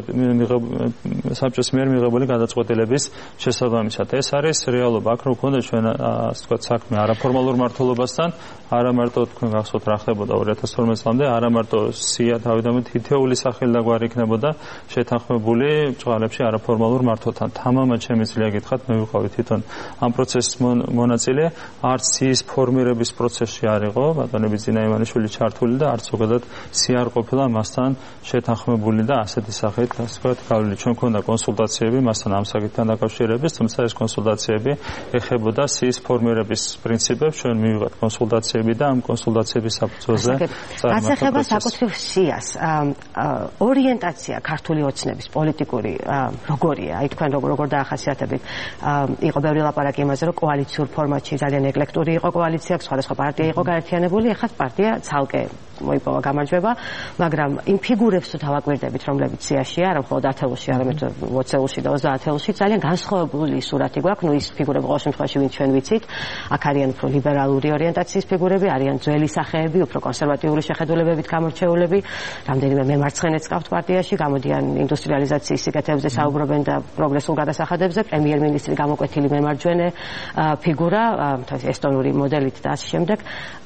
საბჭოს მიერ მიღებული გადაწყვეტილების შესაბამისად. ეს არის რეალობა. აქ რო გქონდა ჩვენ ასე ვთქვათ საქმე არაფორმალურ მართლობასთან, არა მარტო თქვენ გახსოვთ რა ხდებოდა ორი ათას თორმეტ წლამდე, არა მარტო სია თავიდანვე თითეული სახელი და გვარი იქნებოდა შეთანხმებული ბჭყალებში არაფორმალურ მართლთან. თამამად შემიძლია გითხრათ, მე ვიყავი თვითონ ამ პროცესის მონაწილე, არც სიის ფორმირების პროცესში არ იყო ბატონი ბიძინეიშვილი ჩართული და არც ზოგადად სია არ ყოფილა მასთან შეთანხმებული და ასეთი სახით, ასე ვთქვათ, გავლილი. ჩვენ ქონდა კონსულტაციები მასთან ამ საკითხთან დაკავშირებით, თუმცა ეს კონსულტაციები ეხებოდა სიის ფორმირების პრინციპებს. ჩვენ მივიღეთ კონსულტაციები და ამ კონსულტაციების საფუძველზე წარმართა ეხება საკუთრივ სიას. ორიენტაცია ქართული ოცნების პოლიტიკური როგორია? აი თქვენ როგორ როგორ დაახასიათებით? იყო ბევრი ლაპარაკი იმაზე, რომ კოალიციურ ფორმატში ძალიან ეკლექტური იყო კოალიცია, სხვადასხვა პარტია იყო გაერთიანებული, ეხლა პარტია ცალკე მოიპოვა გამარჯვება, მაგრამ იმ ფიგურებს თუ დავაკვირდებით, რომლებიც სიაშია, არა მხოლოდ ათეულში, არამედ ოცეულში და ოცდაათეულში, ძალიან განსხვავებული სურათი გვაქვს. ნუ ის ფიგურები ყოველ შემთხვევაში ვინც ჩვენ ვიცით, აქ არიან უფრო ლიბერალური ორიენტაციის ფიგურები, არიან ძველი სახეები, უფრო კონსერვატიული შეხედულებებით გამორჩეულები, რამდენიმე მემარცხენეც ყავთ პარტიაში, გამოდიან ინდუსტრიალიზაციის სიკეთეებზე საუბრობენ და პროგრესულ გადასახადებზე, პრემიერ-მინისტრი გამოკვეთილი მემარჯვენე ფიგურა, ესტონური მოდელით და ასე შემდეგ.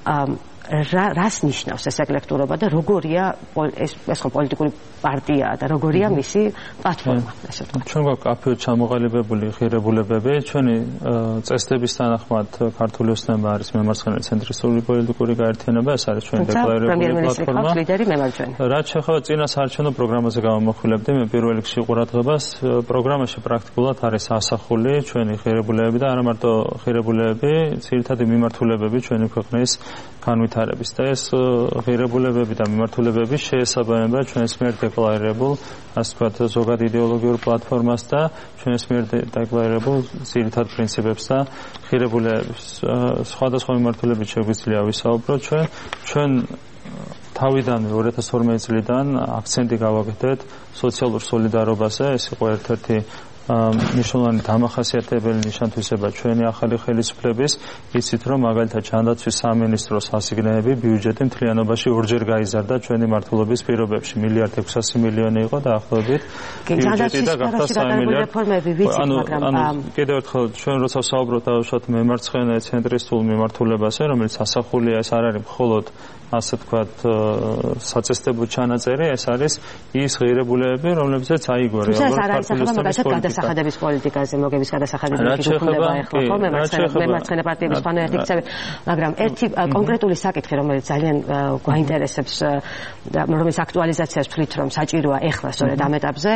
რას ნიშნავს ეს ეკლექტურობა და როგორია ეს ეს ხო პოლიტიკური პარტიაა და როგორია მისი პლატფორმა, ესე ვთქვათ. ჩვენ გვაქვს აფიოდ ჩამოყალიბებული ღირებულებები, ჩვენი წესდების თანახმად ქართული ოცნება არის მემარცხენე ცენტრისტული პოლიტიკური გაერთიანება, ეს არის ჩვენი დეკლარირებული პლატფორმა. ლიდერი მემარჯვენე. რაც შეეხება წინა საარჩევნო პროგრამაზე გამომახვილებდი, მე პირველ რიგში ყურადღებას პროგრამაში პრაქტიკულად არის ასახული ჩვენი ღირებულებები და არა მარტო ღირებულებები, ძირითადი მიმართულებები ჩვენი ქვეყნის განვითარების და ეს ღირებულებები და მიმართულებები შეესაბამება ჩვენს მიერ დეკლარირებულ, ასე ვთქვათ, ზოგად იდეოლოგიურ პლატფორმას და ჩვენს მიერ დეკლარირებულ ძირითად პრინციპებს და ღირებულებებს. სხვადასხვა მიმართულებით შეგვიძლია ვისაუბროთ ჩვენ. ჩვენ თავიდანვე ორი ათას თორმეტი წლიდან აქცენტი გავაკეთეთ სოციალურ სოლიდარობაზე, ეს იყო ერთ-ერთი მნიშვნელოვანი დამახასიათებელი ნიშან-თვისება ჩვენი ახალი ხელისუფლების. იცით რომ მაგალითად ჯანდაცვის სამინისტროს ასიგნეები ბიუჯეტი მთლიანობაში ორჯერ გაიზარდა ჩვენი მართლობის პირობებში. მილიარდ ექვსასი მილიონი იყო და ახლობით ბიუჯეტი და გახდა სამი მილიარდი. ანუ კიდევ ერთხელ ჩვენ როცა ვსაუბრობთ დავუშვათ მემარცხენე ცენტრისტულ მიმართულებაზე, რომელიც ასახულია, ეს არ არის მხოლოდ ასე ვთქვათ, საწესდებო ჩანაწერი, ეს არის ის ღირებულებები, რომლებზეც აიგო რეალურად ქართული ოცნების გადასახადების პოლიტიკაზე, მოგების გადასახადების ფიქრობა ეხლა ხო მემარცხენე პარტიების ფანერტი ქცევი, მაგრამ ერთი კონკრეტული საკითხი, რომელიც ძალიან გვაინტერესებს და რომელიც აქტუალიზაციას ვთვლით, რომ საჭიროა ეხლა სწორედ ამ ეტაპზე,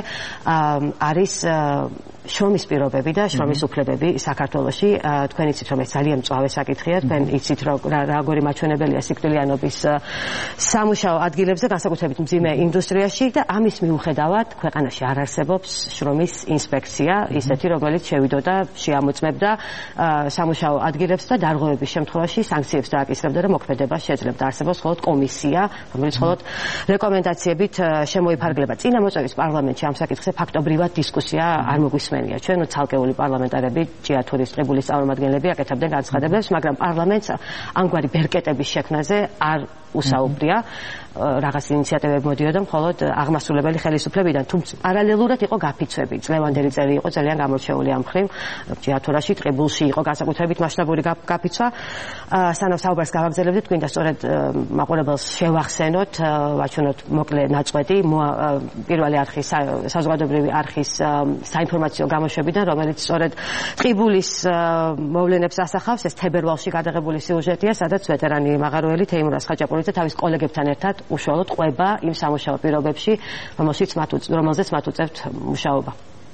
არის შრომის პირობები და შრომის უფლებები საქართველოში. თქვენ იცით, რომ ეს ძალიან მწვავე საკითხია, თქვენ იცით, რომ როგორი მაჩვენებელია სიკვდილიანობის სამუშაო ადგილებზე, განსაკუთრებით მძიმე ინდუსტრიაში და ამის მიუხედავად ქვეყანაში არ არსებობს შრომის ინსპექცია, ისეთი, რომელიც შევიდოდა, შეამოწმებდა სამუშაო ადგილებს და დარღვევების შემთხვევაში სანქციებს დააკისრებდა და მოქმედება შეძლებდა. არსებობს მხოლოდ კომისია, რომელიც მხოლოდ რეკომენდაციებით შემოიფარგლება. წინა მოწვევის პარლამენტში ამ საკითხზე ფაქტობრივად დისკუსია არ მოგვისმენია. ჩვენ ცალკეული პარლამენტარები, ჭიათურის ტყიბულის წარმომადგენლები აკეთებდნენ განცხადებებს, მაგრამ პარლამენტს ამგვარი ბერკეტების შექმნაზე არ უსაუბრია რაღაც ინიციატივები მოდიოდა მხოლოდ აღმასრულებელი ხელისუფლებიდან, თუმცა პარალელურად იყო გაფიცვები. წლევანდელი წელი იყო ძალიან გამორჩეული ამ მხრივ. ჯიათურაში, ტყიბულში იყო განსაკუთრებით მასშტაბური გაფიცვა. სანამ საუბარს გავაგრძელებდით, გვინდა სწორედ მაყურებელს შევახსენოთ, ვაჩვენოთ მოკლე ნაწყვეტი პირველი არხის, საზოგადოებრივი არხის საინფორმაციო გამოშვებიდან, რომელიც სწორედ ტყიბულის მოვლენებს ასახავს. ეს თებერვალში გადაღებული სიუჟეტია, სადაც ვეტერანი მაღაროელი თეიმურაზ ხაჭაპურიძე თავის კოლეგებთან ერთად უშუალოდ ყვება იმ სამუშაო პირობებში, რომელშიც მათ რომელზეც მათ უწევთ მუშაობა.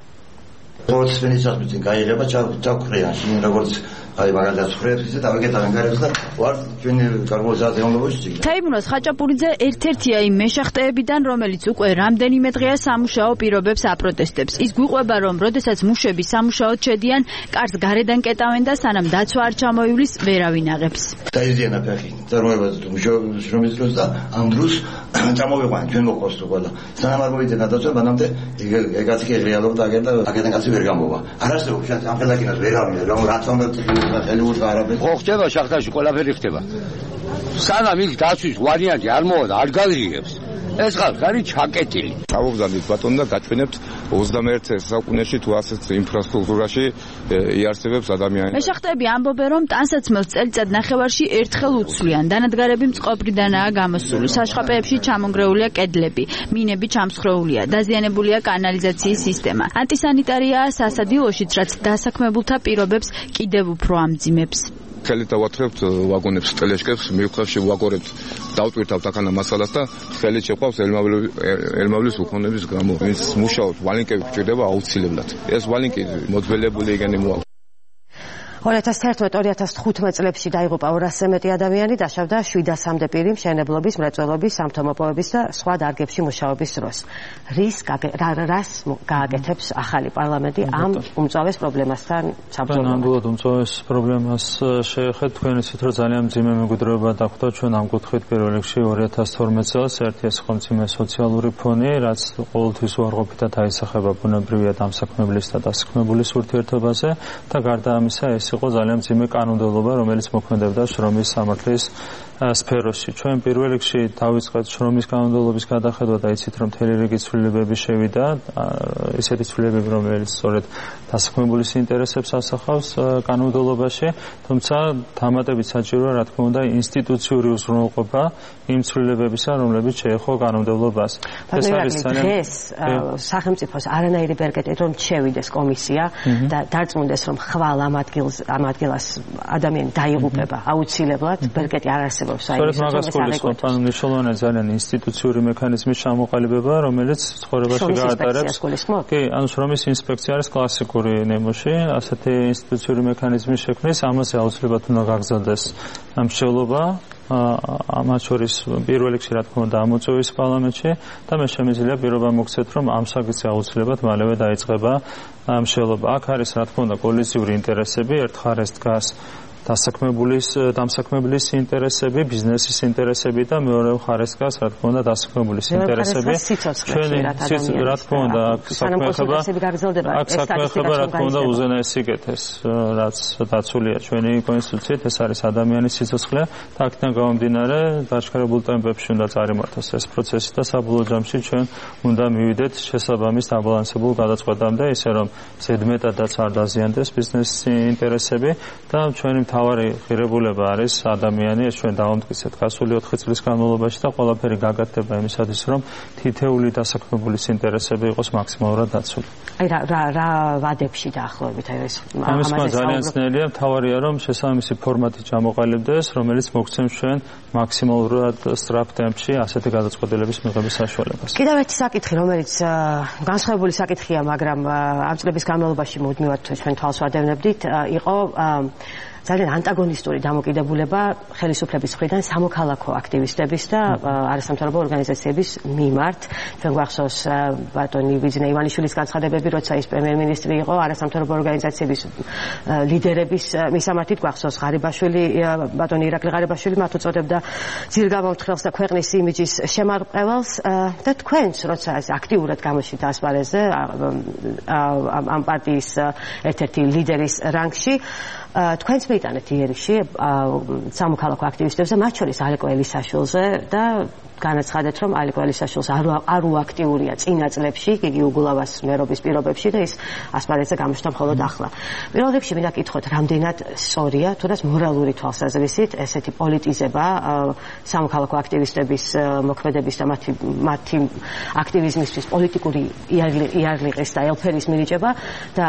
როგორც ვენიცას მიწინ გაიღება ჩაქრიან, შინ როგორც აი მაგალითად ხრებს ისე დავეკეთებენ გარებს და ვარ ჩვენი გარკვეულწილად ემონდობოში. თეიმურაზ ხაჭაპურიძე ერთ-ერთია იმ მეშახტეებიდან, რომელიც უკვე რამდენიმე დღეა სამუშაო პირობებს აპროტესტებს. ის გვიყვება, რომ როდესაც მუშები სამუშაოდ შედიან, კარს გარედან კეტავენ და სანამ დაცვა არ ჩამოივლის, ვერავინ აღებს. დაიზიანა ფეხი. წარმოებაზე თუ მუშაობის დროს და ამ დროს ჩამოვიყვან ჩვენ მოყავს თუ ყველა. სანამ არ მოვიდნენ დაცვა, მანამდე ეგაც კი რეალობა და აგერდა აქედან კაცი ვერ გამოვა. არ არსებობს შანსი ამ ხელაკინას ვერავინ ვერ გამო რაც უნდა ხო ხდება შახტაში ყველაფერი ხდება. სანამ იქ დაცვის ვარიანტი არ მოვა, არ გაიღებს. ეს ხალხი არის ჩაკეტილი. წავუგზავნით ბატონო და გაჩვენებთ ოცდამეერთე საუკუნეში თუ ასეთ ინფრასტრუქტურაში იარსებებს ადამიანები. მეშახტეები ამბობენ, რომ ტანსაცმელს წელიწად ნახევარში ერთხელ უცვლიან. დანადგარები მწყობრიდანაა გამოსული. საშხაპეებში ჩამონგრეულია კედლები, მინები ჩამსხროულია, დაზიანებულია კანალიზაციის სისტემა. ანტისანიტარიაა სასადილოშიც, რაც დასაქმებულთა პირობებს კიდევ უფრო ამძიმებს. ხელით დავათრებთ ვაგონებს, ტელეშკებს, მივხვევში ვაგორებთ, დავტვირთავთ აქანა მასალას და ხელით შეყვავს ელმავლის უქონების გამო. ვინც მუშაობს, ვალინკები გვჭირდება აუცილებლად. ეს ვალინკი მოძველებული იგენი მოაქვს. ორი ათას თერთმეტ ორი ათას თხუთმეტ წლებში დაიღუპა ორასზე მეტი ადამიანი, დაშავდა შვიდასამდე პირი მშენებლობის, მრეწველობის, სამთო-მოპოვების და სხვა დარგებში მუშაობის დროს. რის რას გააკეთებს ახალი პარლამენტი ამ უმწვავეს პრობლემასთან საბრძოლოდ? ნამდვილად უმწვავეს პრობლემას შეეხეთ. თქვენ იცით, რომ ძალიან მძიმე მემკვიდრეობა დახვდა ჩვენ ამ კუთხით პირველ რიგში ორი ათას თორმეტ წელს. ერთი ეს იყო მძიმე სოციალური ფონი, რაც ყოველთვის უარყოფითად აისახება ბუნებრივია დამსაქმებლის და დასაქმებულის ურთიერთობაზე და გარდა ამისა ეს იყო ძალიან მძიმე კანონმდებლობა, რომელიც მოქმედებდა შრომის სამართლის სფეროში. ჩვენ პირველ რიგში დავიწყეთ შრომის კანონმდებლობის გადახედვა და იცით, რომ მთელი რიგი ცვლილებები შევიდა, ისეთი ცვლილებები, რომელიც სწორედ დასაქმებულის ინტერესებს ასახავს კანონმდებლობაში, თუმცა დამატებით საჭიროა, რა თქმა უნდა, ინსტიტუციური უზრუნველყოფა იმ ცვლილებებისა, რომლებიც შეეხო კანონმდებლობას. ეს არის ძალიან დღეს სახელმწიფოს არანაირი ბერკეტი რომ შევიდეს კომისია და დარწმუნდეს, რომ ხვალ ამ ადგილს ამ ადგილას ადამიანი დაიღუპება აუცილებლად, ბერკეტი არ არსებობს. სწორედ მაგას გულისხმობ, ანუ მნიშვნელოვანია ძალიან ინსტიტუციური მექანიზმის ჩამოყალიბება, რომელიც ცხოვრებაში გაატარებს. კი, ანუ შრომის ინსპექცია არის კლასიკური ნიმუში, ასეთი ინსტიტუციური მექანიზმის შექმნის, ამაზე აუცილებლად უნდა გაგრძელდეს მშენებლობა. ამათ შორის პირველ რიგში რა თქმა უნდა ამოწევის პარლამენტში და მე შემიძლია პირობა მოგცეთ, რომ ამ საკითხზე აუცილებლად მალევე დაიწყება მშენებლობა. აქ არის რა თქმა უნდა კოალიციური ინტერესები, ერთ მხარეს დგას დასაქმებულის დამსაქმებლის ინტერესები, ბიზნესის ინტერესები და მეორე მხარეს დგას რა თქმა უნდა დასაქმებულის ინტერესები. ჩვენი რა თქმა უნდა აქ საქმე ხება აქ საქმე ხება რა თქმა უნდა უზენაეს სიკეთეს, რაც დაცულია ჩვენი კონსტიტუციით, ეს არის ადამიანის სიცოცხლე და აქედან გამომდინარე დაშქარებულ ტემპებში უნდა წარიმართოს ეს პროცესი და საბოლოო ჯამში ჩვენ უნდა მივიდეთ შესაბამის დაბალანსებულ გადაწყვეტამდე, ისე რომ ზედმეტადაც არ დაზიანდეს ბიზნესის ინტერესები და ჩვენი მთავარი ღირებულება არის ადამიანი, ეს ჩვენ დავამტკიცეთ გასული ოთხი წლის განმავლობაში და ყველაფერი გაგრძელდება იმისათვის, რომ თითეული დასაქმებულის ინტერესები იყოს მაქსიმალურად დაცული. აი რა რა რა ვადებში დაახლოებით აი ეს ამას ძალიან ძნელია, მთავარია რომ შესაბამისი ფორმატი ჩამოყალიბდეს, რომელიც მოგცემს ჩვენ მაქსიმალურად სწრაფ ტემპში ასეთი გადაწყვეტილების მიღების საშუალებას. კიდევ ერთი საკითხი, რომელიც განსხვავებული საკითხია, მაგრამ ამ წლების განმავლობაში მუდმივად ჩვენ თვალს ვადევნებდით, იყო ძალიან ანტაგონისტური დამოკიდებულება ხელისუფლების მხრიდან სამოქალაქო აქტივისტების და არასამთავრობო ორგანიზაციების მიმართ. ჩვენ გვახსოვს ბატონი ვიძინა ივანიშვილის განცხადებები, როცა ის პრემიერ-მინისტრი იყო, არასამთავრობო ორგანიზაციების ლიდერების მისამართით გვახსოვს ღარიბაშვილი, ბატონი ირაკლი ღარიბაშვილი მათ უწოდებდა ძირგამომთხრელს და ქვეყნის იმიჯის შემარყეველს და თქვენს, როცა აქტიურად გამოჩნდით ასპარეზზე ამ პარტიის ერთ-ერთი ლიდერის რანგში, თქვენც მეიტანეთ იერიშში სამოქალაქო აქტივისტებზე, მათ შორის ალეკო ელისაშვილზე და განაცხადეთ, რომ ალეკო ელისაშვილს არ უაქტიურია წინა წლებში, იგი უგულავას მერობის პირობებში და ის ასპარეზზე გამოჩნდა მხოლოდ ახლა. პირველ რიგში მინდა კითხოთ, რამდენად სწორია, თუნდაც მორალური თვალსაზრისით ესეთი პოლიტიზება სამოქალაქო აქტივისტების მოქმედების და მათი მათი აქტივიზმისთვის პოლიტიკური იარლიყის და ელფერის მინიჭება და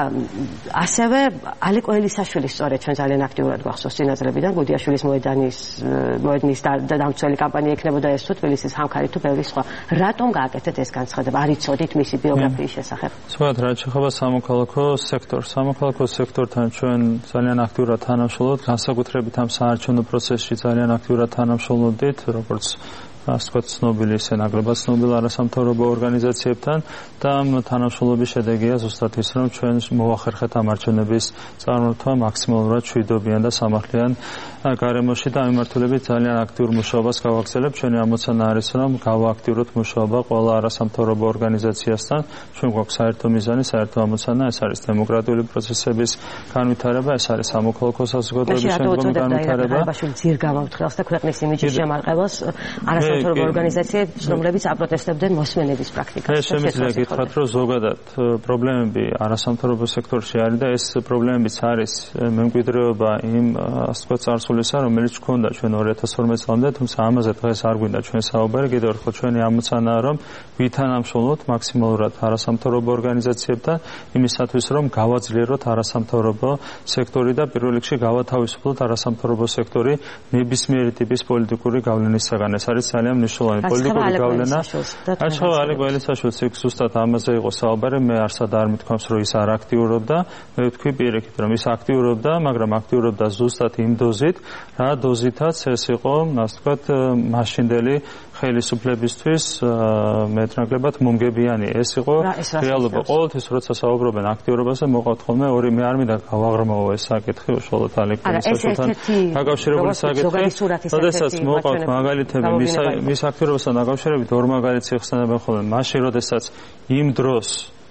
ასევე ალეკო ელისაშვილის სწორედ ჩვენ ძალიან აქტიურად გვახსოვს წინაწლებიდან გუდიაშვილის მოედანის მოედნის დამცველი კამპანია ექნებოდა ეს თუ თბილისის ხამქარი თუ ბევრი სხვა. რატომ გააკეთეთ ეს განცხადება? არ იცოდით მისი ბიოგრაფიის შესახებ? სწორად, რაც შეეხება სამოქალაქო სექტორს. სამოქალაქო სექტორთან ჩვენ ძალიან აქტიურად თანამშრომლობთ, განსაკუთრებით ამ საარჩევნო პროცესში ძალიან აქტიურად თანამშრომლობდით, როგორც ასე ვთქვათ, ცნობილი ისე ნაკლებად ცნობილ არასამთავრობო ორგანიზაციებთან და ამ თანამშრომლობის შედეგია ზუსტად ის, რომ ჩვენ მოვახერხეთ ამ არჩევნების წარმართვა მაქსიმალურად მშვიდობიან და სამართლიან გარემოში და ამ მიმართულებით ძალიან აქტიურ მუშაობას გავაგრძელებთ. ჩვენი ამოცანა არის, რომ გავააქტიუროთ მუშაობა ყველა არასამთავრობო ორგანიზაციასთან. ჩვენ გვაქვს საერთო მიზანი, საერთო ამოცანა, ეს არის დემოკრატიული პროცესების განვითარება, ეს არის სამოქალაქო საზოგადოების შემდგომი განვითარება. ბაშვილ ძირ გამავთხრელს და ქვეყნის იმიჯის შემარყევას არასამთავრობო ორგანიზაციებს, რომლებიც აპროტესტებდნენ მოსმენების პრაქტიკას. ეს შემიძლია გითხრათ, რომ ზოგადად პრობლემები არასამთავრობო სექტორში არის და ეს პრობლემებიც არის მემკვიდრეობა იმ ასე ვთქვათ წარსულისა, რომელიც გვქონდა ჩვენ ორი ათას ორმოცი წლამდე, თუმცა ამაზე დღეს არ გვინდა ჩვენ საუბარი. კიდევ ერთხელ ჩვენი ამოცანაა, რომ ვითანამშრომლოთ მაქსიმალურად არასამთავრობო ორგანიზაციებთან იმისათვის, რომ გავაძლიეროთ არასამთავრობო სექტორი და პირველ რიგში გავათავისუფლოთ არასამთავრობო სექტორი ნებისმიერი ტიპის პოლიტიკური გავლენისაგან. ეს არის ძალიან მნიშვნელოვანი პოლიტიკური გავლენა. აჩხევა ალეკო ელისაშვილს იქ ზუსტად ამაზე იყო საუბარი. მე არსად არ მithქვამს, რომ ის არ აქტიურობდა. მე ვთქვი პირიქით, რომ ის აქტიურობდა, მაგრამ აქტიურობდა ზუსტად იმ დოზით, რა დოზითაც ეს იყო, ასე ვთქვათ, მაშინდელი ხელისუფლებისთვის მეტნაკლებად მომგებიანი. ეს იყო რეალობა. ყოველთვის როცა საუბრობენ აქტიურობაზე, მოყავთ ხოლმე ორი, მე არ მინდა გავაღრმავო ეს საკითხი, უშუალოდ ალეკო ელისაშვილთან დაკავშირებული საკითხი. როდესაც მოყავთ მაგალითები მის აქტიურობასთან დაკავშირებით, ორ მაგალითს იხსენებენ ხოლმე. მაშინ, როდესაც იმ დროს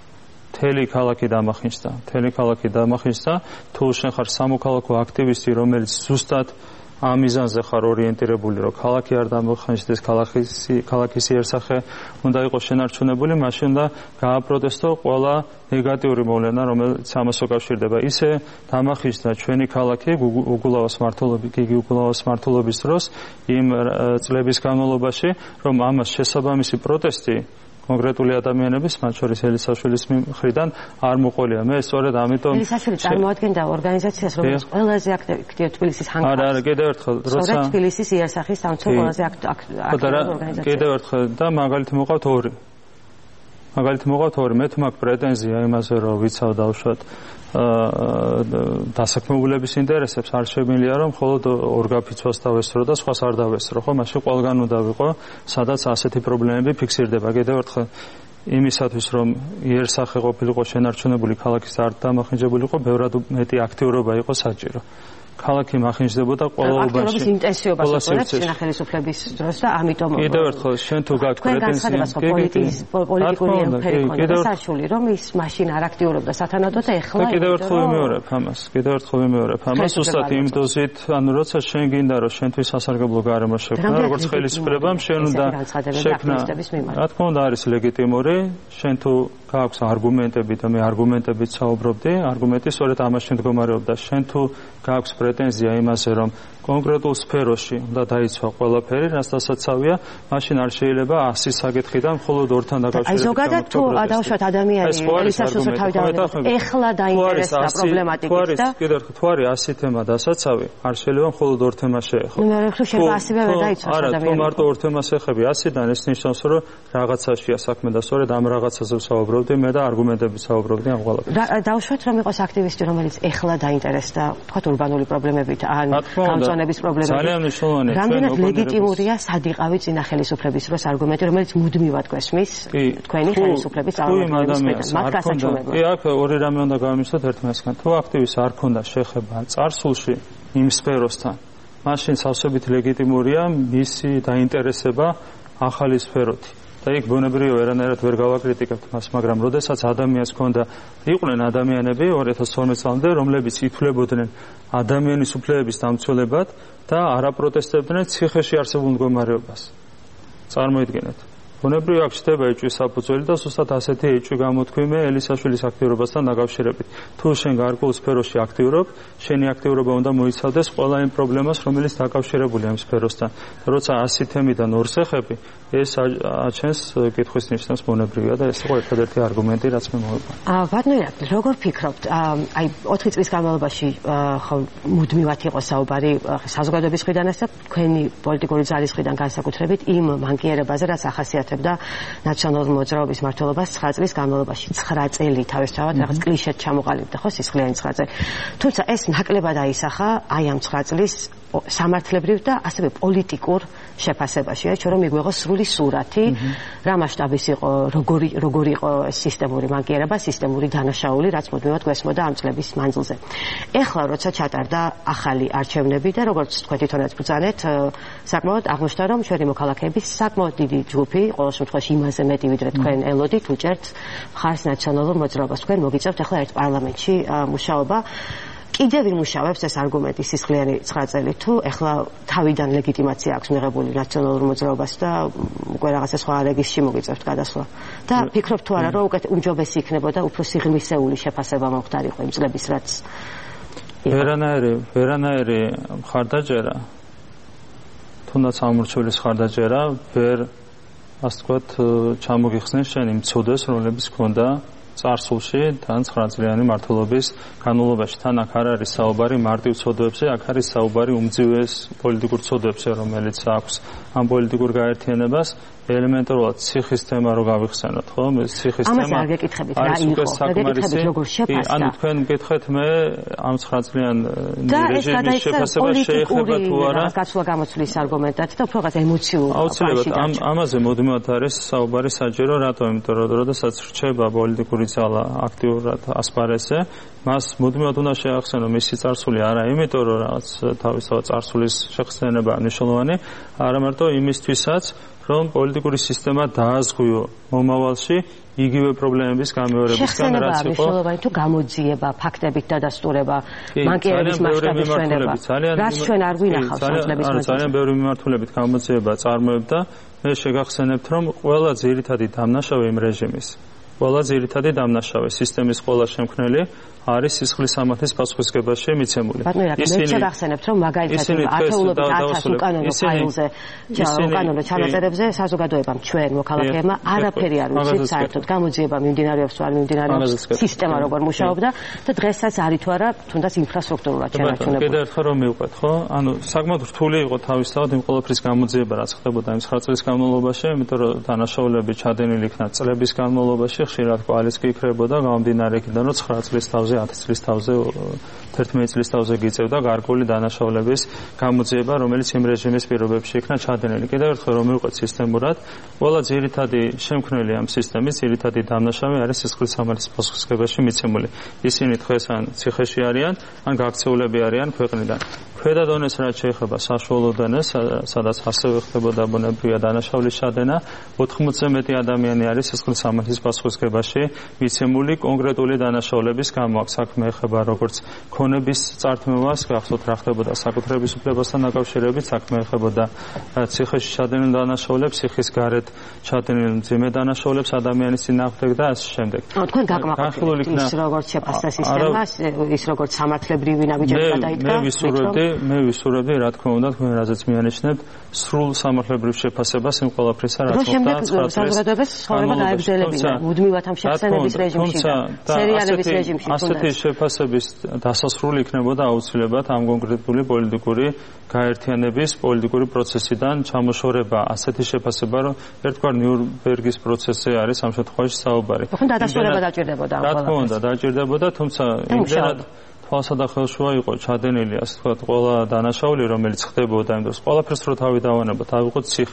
მთელი ქალაქი დამახინჯდა, მთელი ქალაქი დამახინჯდა, თუ შენ ხარ სამოქალაქო აქტივისტი, რომელიც ზუსტად ამ მიზანზე ხარ ორიენტირებული, რომ ქალაქი არ დამახინჯდეს, ქალაქის ქალაქის იერსახე უნდა იყოს შენარჩუნებული, მაშინ უნდა გააპროტესტო ყველა ნეგატიური მოვლენა, რომელიც ამას უკავშირდება. ისე დამახინჯდა ჩვენი ქალაქი უგულავას მმართველობის, გიგი უგულავას მმართველობის დროს იმ წლების განმავლობაში, რომ ამას შესაბამისი პროტესტი კონკრეტული ადამიანების, მათ შორის ელისაშვილის მხრიდან არ მოყოლია. მე სწორედ ამიტომ ელისაშვილი წარმოადგენდა ორგანიზაციას, რომელიც ყველაზე აქტიურ თბილისის ხანქარს. არა, არა, კიდევ ერთხელ, როცა სწორედ თბილისის იერსახის დამცველ ყველაზე აქტიურ ორგანიზაციას. კიდევ ერთხელ და მაგალითი მოყავთ ორი. მაგალითი მოყავთ ორი. მე თუ მაქვს პრეტენზია იმაზე, რომ ვიცავ დავუშვათ დასაქმებულების ინტერესებს, არ შემიძლია რომ მხოლოდ ორგაფიცვას დავესწრო და სხვას არ დავესწრო, ხო? მაშინ ყველგან უნდა ვიყო, სადაც ასეთი პრობლემები ფიქსირდება. კიდევ ერთხელ იმისათვის, რომ იერსახე ყოფილიყო შენარჩუნებული, ქალაქის არ დამახინჯებულიყო, ბევრად მეტი აქტიურობა იყო საჭირო. ქალაქი მახინჯდებოდა ყველაობაში. აქტიურობის ინტენსივობას უწევს შენახელისუფლების დროს და ამიტომ კიდევ ერთხელ შენ თუ გაქვს პრეტენზია პოლიტიკური ელფერი ქონდა საშული, რომ ის მაშინ არ აქტიურობდა სათანადოდ და ეხლა კიდევ ერთხელ ვიმეორებ ამას, კიდევ ერთხელ ვიმეორებ ამას, უბრალოდ იმ დოზით, ანუ როცა შენ გინდა რომ შენთვის სასარგებლო გარემო შექმნა, როგორც ხელისუფლებამ, შენ უნდა შექმნა. რა თქმა უნდა არის ლეგიტიმური, შენ თუ გაქვს არგუმენტები და მე არგუმენტებით საუბრობდი, არგუმენტი სწორედ ამაში მდგომარეობდა. შენ თუ გაქვს პრეტენზია იმაზე, რომ კონკრეტულ სფეროში უნდა დაიცვა ყველაფერი, რაც დასაცავია, მაშინ არ შეიძლება ასი საკითხიდან მხოლოდ ორთან დაკავშირებით. აი ზოგადად თუ დავუშვათ ადამიანი ელისაშვილს თავიდან ეხლა დაინტერესდა პრობლემატიკით და კიდევ ერთხელ თუ არის ასი თემა დასაცავი, არ შეიძლება მხოლოდ ორ თემას შეეხო. მე ვერხო შეიძლება ასივე ვერ დაიცვას ადამიანი. არა, თუ მარტო ორ თემას ეხები ასიდან, ეს ნიშნავს, რომ რაღაცაშია საქმე და სწორედ ამ რაღაცაზე ვსაუბრობდი მე და არგუმენტებით საუბრობდი ამ ყველაფერს. დავუშვათ რომ იყოს აქტივისტი, რომელიც ეხლა დაინტერესდა, თქვათ ურბანული პრობლემებით ან გამწვანების პრობლემებით. ძალიან მნიშვნელოვანი. რამდენად ლეგიტიმურია სად იყავი წინა ხელისუფლების დროს არგუმენტი, რომელიც მუდმივად გვესმის თქვენი ხელისუფლების წარმომადგენლებს მათ გასაჩუმებლად. კი, აქ ორი რამე უნდა გამიმისოთ ერთმანეთსგან. თუ აქტივისტს არ ქონდა შეხება წარსულში იმ სფეროსთან, მაშინ სავსებით ლეგიტიმურია მისი დაინტერესება ახალი სფეროთი. და იქ ბუნებრივია ვერანაირად ვერ გავაკრიტიკებთ მას, მაგრამ როდესაც ადამიანს ჰქონდა იყვნენ ადამიანები ორი ათას თორმეტ წლამდე, რომლებიც ითვლებოდნენ ადამიანის უფლებების დამცველებად და არ აპროტესტებდნენ ციხეში არსებულ მდგომარეობას. წარმოიდგინეთ. ბუნებრივია აქ ჩდება ეჭვის საფუძველი და ზუსტად ასეთი ეჭვი გამოთქვიმე ელისაშვილის აქტიურობასთან დაკავშირებით. თუ შენ გარკვეულ სფეროში აქტიურობ, შენი აქტიურობა უნდა მოიცავდეს ყველა იმ პრობლემას, რომელიც დაკავშირებულია ამ სფეროსთან. როცა ასი თემიდან ორს ეხები, ეს აჩენს კითხვის ნიშნავს ბუნებრივია და ეს იყო ერთადერთი არგუმენტი, რაც მე მოვიყვანა. აა ბატონო, როგორ ფიქრობთ, აი ოთხი წლის განმავლობაში ხო მუდმივად იყო საუბარი საზოგადოების მხრიდან და თქვენი პოლიტიკური ძალის მხრიდან განსაკუთრებით იმ მანკიერებაზე, რაც ახასიათებდა ნაციონალური მოძრაობის მმართველობას ცხრა წლის განმავლობაში. ცხრა წელი თავისთავად რაღაც კლიშედ ჩამოყალიბდა ხო სისხლიანი ცხრა წელი. თუმცა ეს ნაკლებად აისახა აი ამ ცხრა წლის სამართლებრივ და ასევე პოლიტიკურ შეფასებაში, აი რომ მიგვიღოს სრული სურათი, რა მასშტაბის იყო, როგორი როგორი იყო სისტემური მანკიერება, სისტემური დანაშაული, რაც მუდმივად გვესმოდა ამ წლების მანძილზე. ეხლა როცა ჩატარდა ახალი არჩევნები და როგორც თქვენ თვითონაც ბრძანეთ, საკმაოდ აღმოჩნდა, რომ ჩვენი მოქალაქეების საკმაოდ დიდი ჯგუფი, ყოველ შემთხვევაში იმაზე მეტი ვიდრე თქვენ ელოდით, უჭერთ მხარს ნაციონალურ მოძრაობას. თქვენ მოგიწევთ ახლა ერთ პარლამენტში მუშაობა. კიდევ იმუშავებს ეს არგუმენტი სისხლიანი ცხრა წელი თუ ეხლა თავიდან ლეგიტიმაცია აქვს მიღებული ნაციონალურ მოძრაობას და უკვე რაღაცა სხვა რეგისტრში მოგიწევთ გადასვლა და ფიქრობთ თუ არა რომ უკეთ უმჯობესი იქნებოდა უფრო სიღრმისეული შეფასება მომხდარიყო იმ წლების რაც ვერანაირი ვერანაირი მხარდაჭერა თუნდაც ამორჩევლის მხარდაჭერა ვერ ასე ვთქვათ ჩამოგიხსნეს შენ იმ ცოდეს რომლებიც ქონდა წარსულში თან ცხრა წლიანი მმართველობის განმავლობაში. თან აქ არ არის საუბარი მარტივ ცოდვებზე, აქ არის საუბარი უმძიმეს პოლიტიკურ ცოდვებზე, რომელიც აქვს ამ პოლიტიკურ გაერთიანებას ელემენტარულად ციხის თემა რო გავიხსენოთ, ხო? ციხის თემა. ამას არ გეკითხებით რა იყო, გეკითხებით როგორ შეფასდა. ანუ თქვენ მკითხეთ მე ამ ცხრა წლიან რეჟიმის შეფასება შეეხება თუ არა? გაცვლა გამოცვლის არგუმენტად და უფრო რაღაც ემოციურ აუცილებლად ამ ამაზე მუდმივად არის საუბარი საჯერო, რატო? იმიტომ რომ როდესაც რჩება პოლიტიკური ძალა აქტიურად ასპარეზზე, მას მუდმივად უნდა შეახსენო მისი წარსული არა იმიტომ რომ რაღაც თავისთავად წარსულის შეხსენება მნიშვნელოვანი, არა მარტო იმისთვისაც რომ პოლიტიკური სისტემა დააზღვიო მომავალში იგივე პრობლემების გამეორებისგან რაც იყო მნიშვნელოვანი თუ გამოძიება ფაქტებით დადასტურება მანკიერების მასშტაბის ჩვენება რაც ჩვენ არ გვინახავს ამ წლების მანძილზე ძალიან ბევრი მიმართულებით გამოძიება წარმოებდა მე შეგახსენებთ რომ ყველა ძირითადი დამნაშავე იმ რეჟიმის ყველა ძირითადი დამნაშავე სისტემის ყველა შემქმნელი არის სისხლის სამართლის პასუხისმგებაში მიცემული. ისინი შეგახსენებთ რომ მაგალითად ათეულობით ათას უკანონო ფაილზე უკანონო ჩანაწერებზე საზოგადოებამ ჩვენ მოქალაქეებმა არაფერი არ ვიცით საერთოდ გამოძიება მიმდინარეობს თუ არ მიმდინარეობს სისტემა როგორ მუშაობდა და დღესაც არის თუ არა თუნდაც ინფრასტრუქტურულად შენარჩუნებული. კიდევ ერთხელ რომ მივყვეთ ხო? ანუ საკმაოდ რთული იყო თავისთავად იმ ყველაფრის გამოძიება რაც ხდებოდა იმ ცხრა წლის განმავლობაში, იმიტომ რომ დანაშაულები ჩადენილი იქნა წლების განმავლობაში, ხშირად კვალიც კი იქრებოდა გამომდინარე იქიდან რომ ცხრა წლის თავზე ათი წლის თავზე თერთმეტი წლის თავზე გიწევდა გარკვეული დანაშაულების გამოძიება, რომელიც იმ რეჟიმის პირობებში იქნა ჩადენილი. კიდევ ერთხელ რომ მივყვეთ სისტემურად, ყველა ძირითადი შემქმნელი ამ სისტემის, ძირითადი დამნაშავე არის სისხლის სამართლის პასუხისმგებაში მიცემული. ისინი დღეს ან ციხეში არიან, ან გაქცეულები არიან ქვეყნიდან. ქვედა დონეს რაც შეეხება საშუალო დონეს, სადაც ასევე ხდებოდა ბუნებრივია დანაშაულის ჩადენა, ოთხმოცზე მეტი ადამიანი არის სისხლის სამართლის პასუხისმგებაში მიცემული კონკრეტული დანაშაულების გამო. აქ საქმე ეხება როგორც ქონების წართმევას, გახსოვთ რა ხდებოდა საკუთრების უფლებასთან დაკავშირებით, საქმე ეხებოდა ციხეში ჩადენილ დანაშაულებს, ციხის გარეთ ჩადენილ მძიმე დანაშაულებს ადამიანის წინააღმდეგ და ასე შემდეგ. თქვენ გაკმაყოფილებით ის როგორც შეფასდა სისტემას, ის როგორც სამართლებრივი ნაბიჯები გადაიდგა. მე ვისურვებდი, მე ვისურვებდი, რა თქმა უნდა, თქვენ რაზეც მიანიშნებთ, სრულ სამართლებრივ შეფასებას იმ ყველაფრისა, რაც ხდება ცხრა წლის. საზოგადოების ცხოვრება დაებრძელებინა, მუდმივად ამ შეხსენების რეჟიმში და სერიალების რეჟიმში. ასეთი შეფასების დასასრული იქნებოდა აუცილებლად ამ კონკრეტული პოლიტიკური გაერთიანების პოლიტიკური პროცესიდან ჩამოშორება. ასეთი შეფასება, რომ ერთგვარ ნიურნბერგის პროცესზე არის ამ შემთხვევაში საუბარი. ხო, დადასტურება დაჭირდებოდა ამ ყველაფერს. რა თქმა უნდა, დაჭირდებოდა, თუმცა იმდენად თვალსა და ხელშუა იყო ჩადენილი, ასე ვთქვათ, ყველა დანაშაული, რომელიც ხდებოდა იმ დროს, ყველაფერს რო თავი დავანება, თავი იყო ციხე.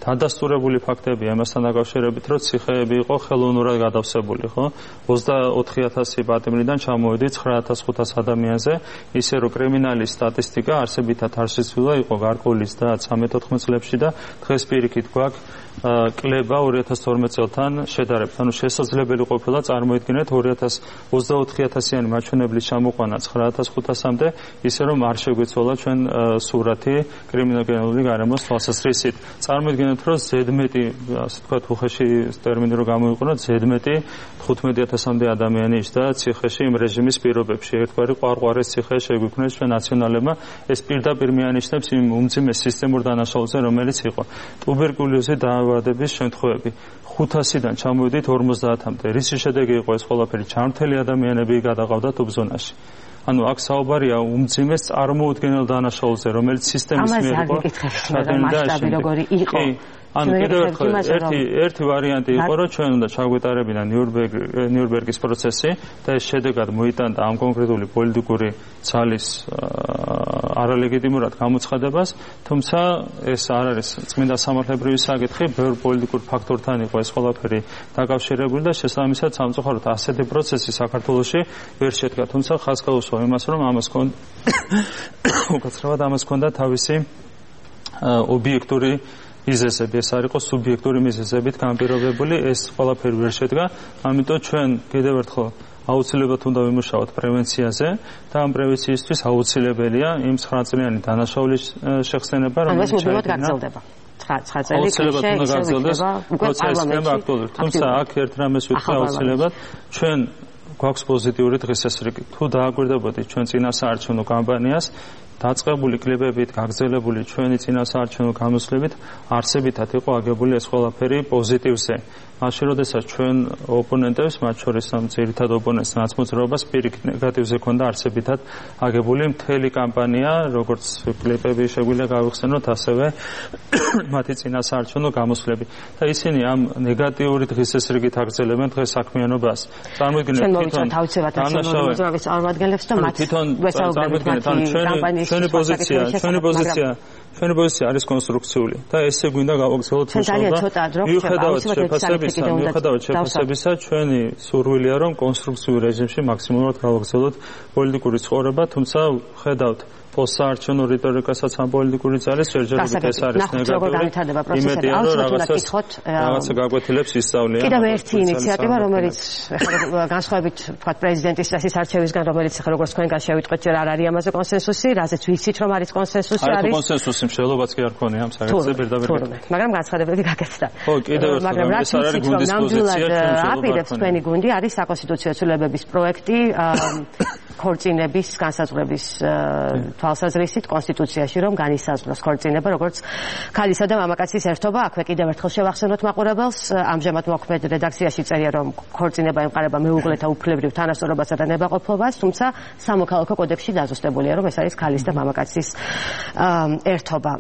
დადასტურებული ფაქტები ამასთან დაკავშირებით, რომ ციხეები იყო ხელოვნურად გადავსებული, ხო? ოცდაოთხი ათასი პატიმრიდან ჩამოვედი ცხრა ათას ხუთას ადამიანზე, ისე რომ კრიმინალის სტატისტიკა არსებითად არ შეცვლილა, იყო გარკვეულის და ცხრამეტ-ოთხმეტ წლებში და დღეს პირიქით გვაქვს კლება ორი ათას თორმეტ წელთან შედარებით. ანუ შესაძლებელი ყოფილა წარმოიდგინეთ ორი ათას ოცდაოთხი ათასიანი მაჩვენებლის ჩამოყვანა ცხრა ათას ხუთასამდე, ისე რომ არ შეგვეცვალა ჩვენ სურათი კრიმინოლოგიური გარემოს თვალსაზრისით. წარმოიდგინეთ, რომ ზედმეტი, ასე ვთქვათ, უხეში ტერმინი რომ გამოიყენოთ, ზედმეტი თხუთმეტი ათასამდე ადამიანი იჯდა ციხეში იმ რეჟიმის პირობებში. ერთგვარი ყვარყვარის ციხე შეგვიქმნეს ჩვენ ნაციონალებმა. ეს პირდაპირ მიანიშნებს იმ უმძიმეს სისტემურ დანაშაულზე, რომელიც იყო. ტუბერკულოზი დაავადების შემთხვევები ხუთასიდან ჩამოვედით ორმოცდაათამდე. რისი შედეგი იყო ეს ყველაფერი? ჩამრთელი ადამიანები გადაყავდათ უბზონაში. ანუ აქ საუბარია უმძიმეს წარმოუდგენელ დანაშაულზე, რომელიც სისტემის მიერ იყო. მასშტაბი როგორი იყო? ანუ კიდევ ერთხელ ერთი ერთი ვარიანტი იყო, რომ ჩვენ უნდა ჩაგვეტარებინა ნიურნბერგ ნიურნბერგის პროცესი და ეს შედეგად მოიტანდა ამ კონკრეტული პოლიტიკური ძალის არალეგიტიმურად გამოცხადებას, თუმცა ეს არ არის წმინდა სამართლებრივი საკითხი, ბევრ პოლიტიკურ ფაქტორთან იყო ეს ყველაფერი დაკავშირებული და შესაბამისად სამწუხაროდ ასეთი პროცესი საქართველოში ვერ შედგა, თუმცა ხაზს გაუსვა იმას, რომ ამას ჰქონდა უკაცრავად ამას ჰქონდა თავისი ობიექტური მიზეზები, ეს არ იყო სუბიექტური მიზეზებით განპირობებული, ეს ყველაფერი ვერ შედგა, ამიტომ ჩვენ კიდევ ერთხელ აუცილებლად უნდა ვიმუშაოთ პრევენციაზე და ამ პრევენციისთვის აუცილებელია იმ ცხრაწლიანი დანაშაულის შეხსენება, რომელიც მუდმივად გაგრძელდება. ცხრა წელი გაგრძელდება, თუმცა აქ ერთ რამეს ვიტყვი აუცილებლად, ჩვენ გვაქვს პოზიტიური დღესასრიგი. თუ დააკვირდებოდით ჩვენ წინასაარჩევნო კამპანიას, დაწყებული კლებებით, გაგრძელებული ჩვენი წინასაარჩევნო გამოსვლებით, არსებითად იყო აგებული ეს ყველაფერი პოზიტივზე. მაშინ, როდესაც ჩვენ ოპონენტებს, მათ შორის ამ ძირითად ოპონენტს ნაცმოძრაობას პირიქით ნეგატივზე ქონდა არსებითად აგებული მთელი კამპანია, როგორც კლიპები შეგვიძლია გავიხსენოთ, ასევე მათი წინასაარჩევნო გამოსვლები. და ისინი ამ ნეგატიური დღესასრიგით აგრძელებენ დღეს საქმიანობას. წარმოიდგინეთ თვითონ დანაშაულის წარმომადგენლებს და მათ ვესაუბრებთ კამპანიის ჩვენი პოზიცია, ჩვენი პოზიცია ჩვენი პოზიცია არის კონსტრუქციული და ესე გვინდა გავაგრძელოთ მუშაობა. მიუხედავად შეფასებისა, მიუხედავად შეფასებისა, ჩვენი სურვილია რომ კონსტრუქციულ რეჟიმში მაქსიმალურად გავაგრძელოთ პოლიტიკური ცხოვრება, თუმცა ხედავთ პოსტსაარჩევნო რიტორიკასაც ამ პოლიტიკური ძალის შერჯერობით ეს არის ნეგატიური. იმედია რომ რაღაცა გაგვეთილებს ისწავლიან. კიდევ ერთი ინიციატივა, რომელიც განსხვავებით თქვა პრეზიდენტის წესის არჩევისგან, რომელიც ახლა როგორც თქვენ განშევიტყვეთ, ჯერ არ არის ამაზე კონსენსუსი, რაზეც ვიცით რომ არის კონსენსუსი არის. არის კონსენსუსი, მსჯელობაც კი არ ქონია ამ საკითხზე პირდაპირ. მაგრამ განცხადებები გაკეთდა. ხო, კიდევ ერთხელ ეს არ არის გუნდის პოზიცია, აპირებს თქვენი გუნდი არის საკონსტიტუციო ცვლილებების პროექტი ქორწინების განსაზღვრების თვალსაზრისით კონსტიტუციაში რომ განისაზღვროს ქორწინება როგორც ქალისა და მამაკაცის ერთობა. აქვე კიდევ ერთხელ შევახსენოთ მაყურებელს, ამჟამად მოქმედ რედაქციაში წერია რომ ქორწინება ემყარება მეუღლეთა უფლებრივ თანასწორობასა და ნებაყოფლობას, თუმცა სამოქალაქო კოდექსში დაზუსტებულია რომ ეს არის ქალის და მამაკაცის ერთობა.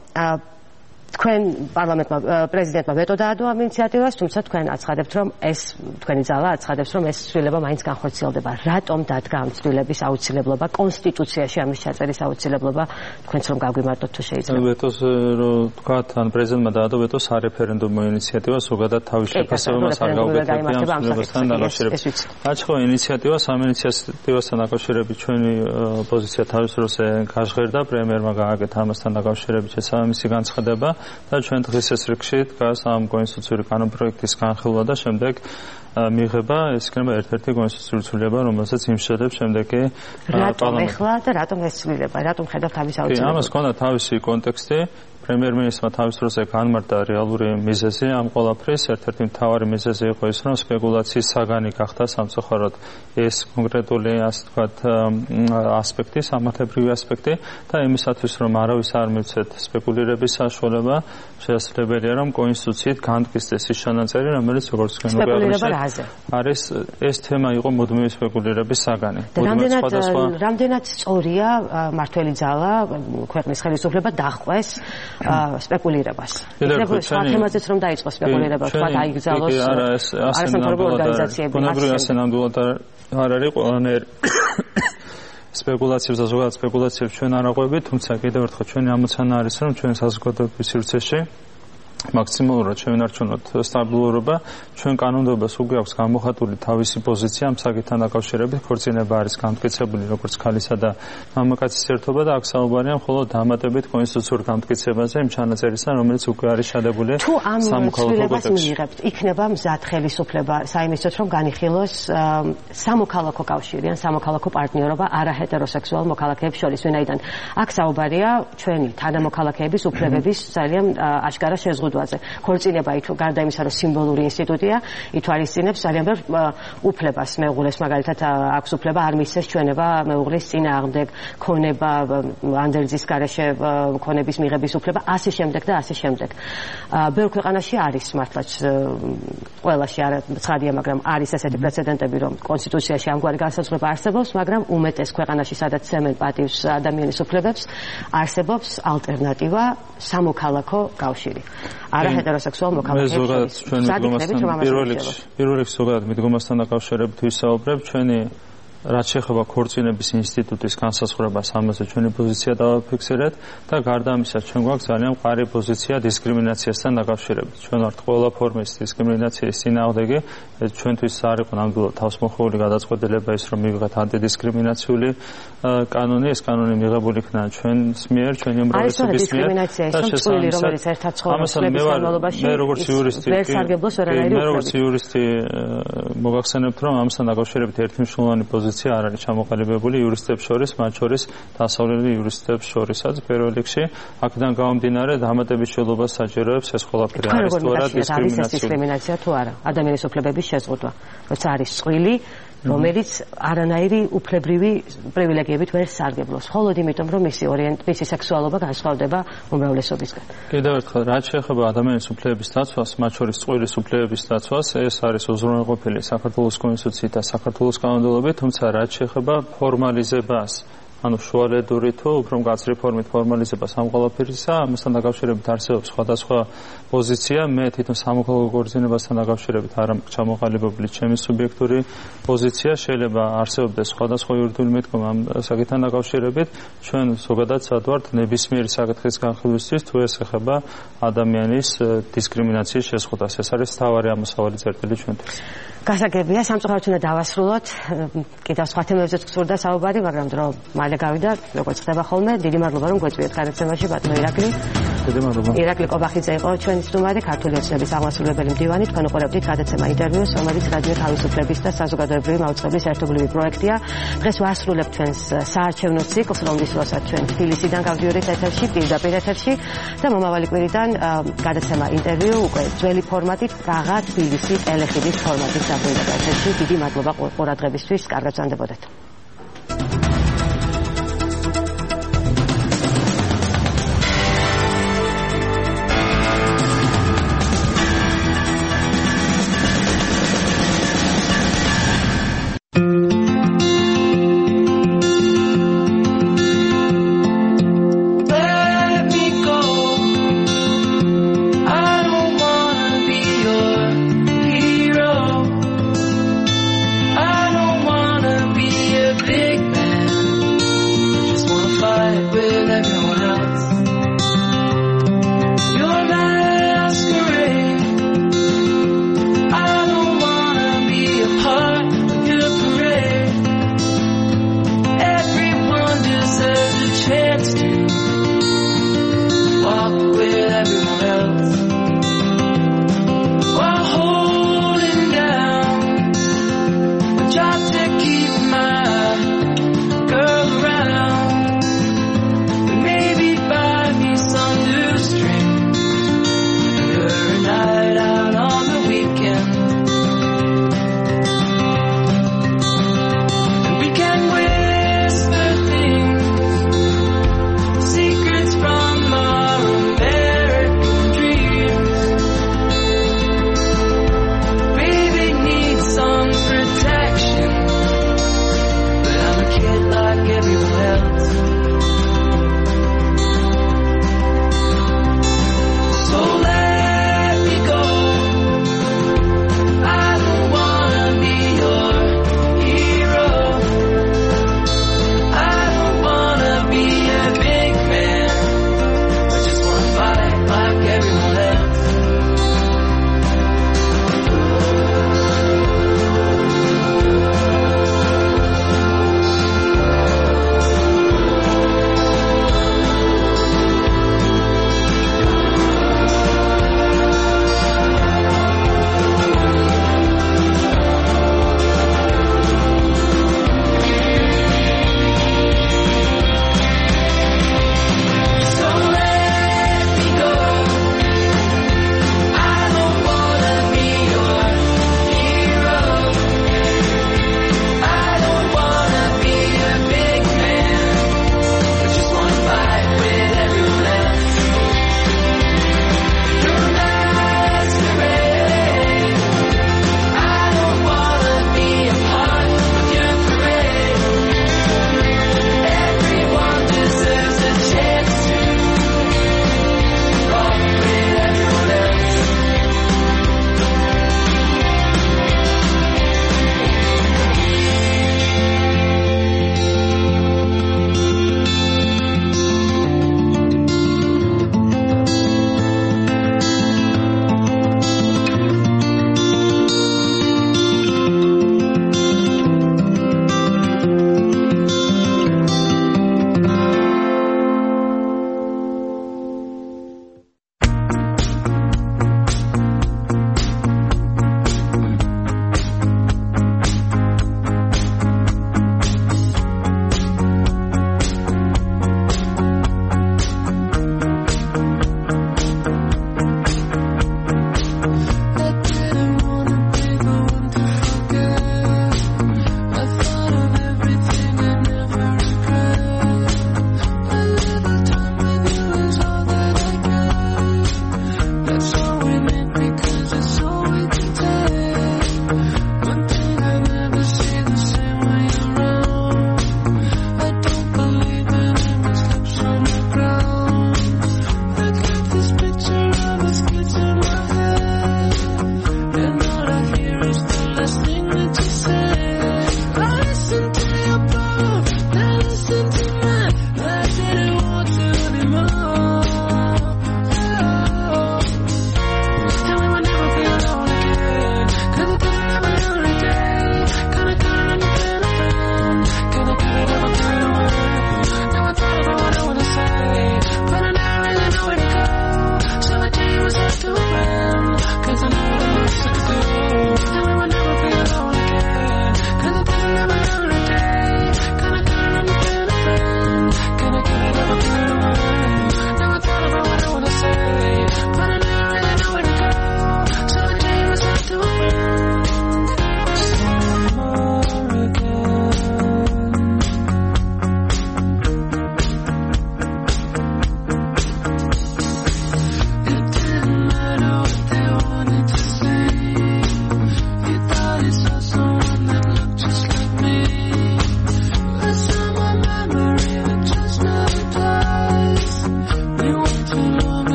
თქვენ პარლამენტმა პრეზიდენტმა ვეტო დაადო ამ ინიციატივას, თუმცა თქვენ აცხადებთ რომ ეს თქვენი ძალა აცხადებს რომ ეს ცვლილება მაინც განხორციელდება. რატომ დადგა ამ ცვლილების აუცილებლობა კონსტიტუციაში ამის ჩაწერის აუცილებლობა? თქვენც რომ გაგვიმარტოთ თუ შეიძლება. ვეტოს რომ თქვათ ან პრეზიდენტმა დაადო ვეტო სარეფერენდუმო ინიციატივა, ზოგადად თავის შეფასებებას არ გაუგეთებია ამ ცვლილებასთან დაკავშირებით. აჩხო ინიციატივა სამ ინიციატივასთან დაკავშირებით ჩვენი პოზიცია თავის დროზე გაჟღერდა, პრემიერმა გააკეთა ამასთან დაკავშირებით შესაბამისი განცხადება. და ჩვენ დღეს ეს რიგში დგას ამ კონსტიტუციური კანონპროექტის განხილვა და შემდეგ მიიღება ეს იქნება ერთ-ერთი კონსტიტუციური ცვლილება, რომელსაც იმშადებს შემდეგი პარლამენტი. რატომ ეხლა და რატომ ეს ცვლილება? რატომ ხედავთ ამის აუცილებლობას? კი, ამას ჰქონდა თავისი კონტექსტი. პრემიერ-მინისტრმა თავის დროზე განმარტა რეალური მიზეზი ამ ყველაფრის. ერთ-ერთი მთავარი მიზეზი იყო ის, რომ სპეკულაციის საგანი გახდა სამწუხაროდ ეს კონკრეტული, ასე ვთქვათ, ასპექტი, სამართლებრივი ასპექტი და იმისათვის, რომ არავის არ მივცეთ სპეკულირების საშუალება, შესაძლებელია, რომ კონსტიტუციით განმტკიცდეს ის ჩანაწერი, რომელიც როგორც თქვენ მოგეღებინეთ, არის ეს თემა იყო მუდმივი სპეკულირების საგანი. რამდენად სწორია მართველი ძალა, ქვეყნის ხელისუფლება დახვეს სპეკულირებას. იქნება თემაზეც რომ დაიწყო სპეკულირება, თქვა დაიგზავნოს არასამთავრობო ორგანიზაციები. ბუნებრივი ასე ნამდვილად არ არის ყველანაირ სპეკულაციებს და ზოგადად სპეკულაციებს ჩვენ არ აღვევით, თუმცა კიდევ ერთხელ ჩვენი ამოცანა არის, რომ ჩვენ საზოგადოების სივრცეში მაქსიმალურად შევინარჩუნოთ სტაბილურობა. ჩვენ კანონმდებლობას უკვე აქვს გამოხატული თავისი პოზიცია ამ საკითხთან დაკავშირებით. ქორწინება არის განმტკიცებული როგორც ქალისა და მამაკაცის ერთობა და აქ საუბარია მხოლოდ დამატებით კონსტიტუციურ განმტკიცებაზე იმ ჩანაწერისგან, რომელიც უკვე არის შადებული სამოქალაქო კოდექსში. მიღებთ, იქნება მზად ხელისუფლება საიმედოდ რომ განიხილოს სამოქალაქო კავშირი ან სამოქალაქო პარტნიორობა არაჰეტეროსექსუალ მოქალაქეებს შორის, ვინაიდან აქ საუბარია ჩვენი თანამოქალაქეების უფლებების ძალიან აშკარა შეზღუდვაზე. ქორწინება ითო გარდა იმისა, რომ სიმბოლური ინსტიტუტია, ითვალისწინებს ძალიან ბევრ უფლებას მეუღლეს, მაგალითად აქვს უფლება არ მისცეს ჩვენება მეუღლის წინააღმდეგ, ქონება ანდერძის გარეშე ქონების მიღების უფლება, ასე შემდეგ და ასე შემდეგ. ბევრ ქვეყანაში არის მართლაც ყველაში არა ცხადია, მაგრამ არის ესეთი პრეცედენტები, რომ კონსტიტუციაში ამგვარი განსაზღვრება არსებობს, მაგრამ უმეტეს ქვეყანაში, სადაც ცემენ პატივს ადამიანის უფლებებს, არსებობს ალტერნატივა სამოქალაქო კავშირი. არაჰეტეროსექსუალ მოქალაქეებს შორის. ჩვენ მიდგომასთან პირველ რიგში, პირველ რიგში ზოგადად მიდგომასთან დაკავშირებით ვისაუბრებ, ჩვენი რაც შეეხება ქორწინების ინსტიტუტის განსაზღვრებას, ამაზე ჩვენი პოზიცია დავაფიქსირეთ და გარდა ამისა ჩვენ გვაქვს ძალიან მყარი პოზიცია დისკრიმინაციასთან დაკავშირებით. ჩვენ ვართ ყველა ფორმის დისკრიმინაციის წინააღმდეგი. ჩვენთვის არ იყო ნამდვილად თავსმოხვეული გადაწყვეტილება ის, რომ მივიღეთ ანტიდისკრიმინაციული კანონი. ეს კანონი მიღებული იქნა ჩვენს მიერ, ჩვენი უმრავლესობის მიერ. ამასთან მე ვარ მე როგორც იურისტი მე როგორც იურისტი მოგახსენებთ, რომ ამასთან დაკავშირებით ერთმნიშვნელოვანი პოზიცია არ არის ჩამოყალიბებული იურისტებს შორის, მათ შორის დასავლელი იურისტებს შორისაც პირველ რიგში. აქედან გამომდინარე, დამატების შეძლებას საჭიროებს ეს ყველაფერი არის თუ არა დისკრიმინაცია თუ არა, ადამიანის უფლებების შეზღუდვა, როცა არის წყვილი, რომელიც არანაირი უფლებრივი პრივილეგიებით ვერ სარგებლობს, მხოლოდ იმიტომ, რომ მისი ორიენტ, მისი სექსუალობა განსხვავდება უმრავლესობისგან. კიდევ ერთხელ, რაც შეეხება ადამიანის უფლებების დაცვას, მათ შორის წყვილის უფლებების დაცვას, ეს არის უზრუნველყოფილი საქართველოს კონსტიტუციით და საქართველოს კანონმდებლობით, თუმცა რაც შეეხება ფორმალიზებას, ანუ შუალედური თუ უფრო მკაცრი ფორმით ფორმალიზებას ამ ყველაფერისა, ამასთან დაკავშირებით არსებობს სხვადასხვა პოზიცია. მე თვითონ სამოქალაქო ქორწინებასთან დაკავშირებით არ მაქვს ჩამოყალიბებული ჩემი სუბიექტური პოზიცია. შეიძლება არსებობდეს სხვადასხვა იურიდიული მიდგომა ამ საკითხთან დაკავშირებით. ჩვენ ზოგადად სად ვართ ნებისმიერი საკითხის განხილვისთვის, თუ ეს ეხება ადამიანის დისკრიმინაციის შეზღუდვას. ეს არის მთავარი ამოსავალი წერტილი ჩვენთვის. გასაგებია, სამწუხაროდ უნდა დავასრულოთ. კიდევ სხვა თემებზე გსურდა საუბარი, მაგრამ დრო მალე გავიდა, როგორც ხდება ხოლმე. დიდი მადლობა, რომ გვეწვიეთ გადაცემაში, ბატონო ირაკლი. დიდი მადლობა. ირაკლი კობახიძე იყო ჩვენი სტუმარი, ქართული ოცნების აღმასრულებელი მდივანი. თქვენ უყურებდით გადაცემა ინტერვიუს, რომელიც რადიო თავისუფლების და საზოგადოებრივი მაუწყებლის ერთობლივი პროექტია. დღეს ვასრულებთ ჩვენს საარჩევნო ციკლს, რომლის დროსაც ჩვენ თბილისიდან გავდიოდით ეთერში, პირდაპირ ეთერში და მომავალი კვირიდან გადაცემა ინტერვიუ უკვე ძველი ფორმატით, გაღა თბილისი ტელეხიდის ფორმატით. დიდი მადლობა ყურადღებისთვის, კარგად ვსანდებოდეთ. Be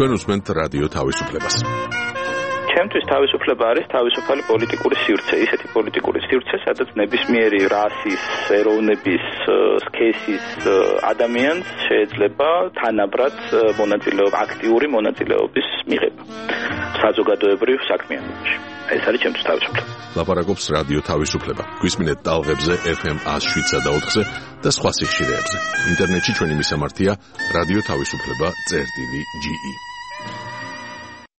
თქვენ უსმენთ რადიო თავისუფლებას. ჩემთვის თავისუფლება არის თავისუფალი პოლიტიკური სივრცე, ისეთი პოლიტიკური სივრცე, სადაც ნებისმიერი რასის, ეროვნების, სქესის ადამიანს შეიძლება თანაბრად მონაწილეობა, აქტიური მონაწილეობის მიღება საზოგადოებრივ საქმიანობაში. ეს არის ჩემთვის თავისუფლება. ლაპარაკობს რადიო თავისუფლება. გვისმინეთ ტალღებზე ეფ ემ one oh seven და ოთხზე და სხვა სიხშირეებზე. ინტერნეტში ჩვენი მისამართია რადიო თავისუფლება წერტილი ჯი ი.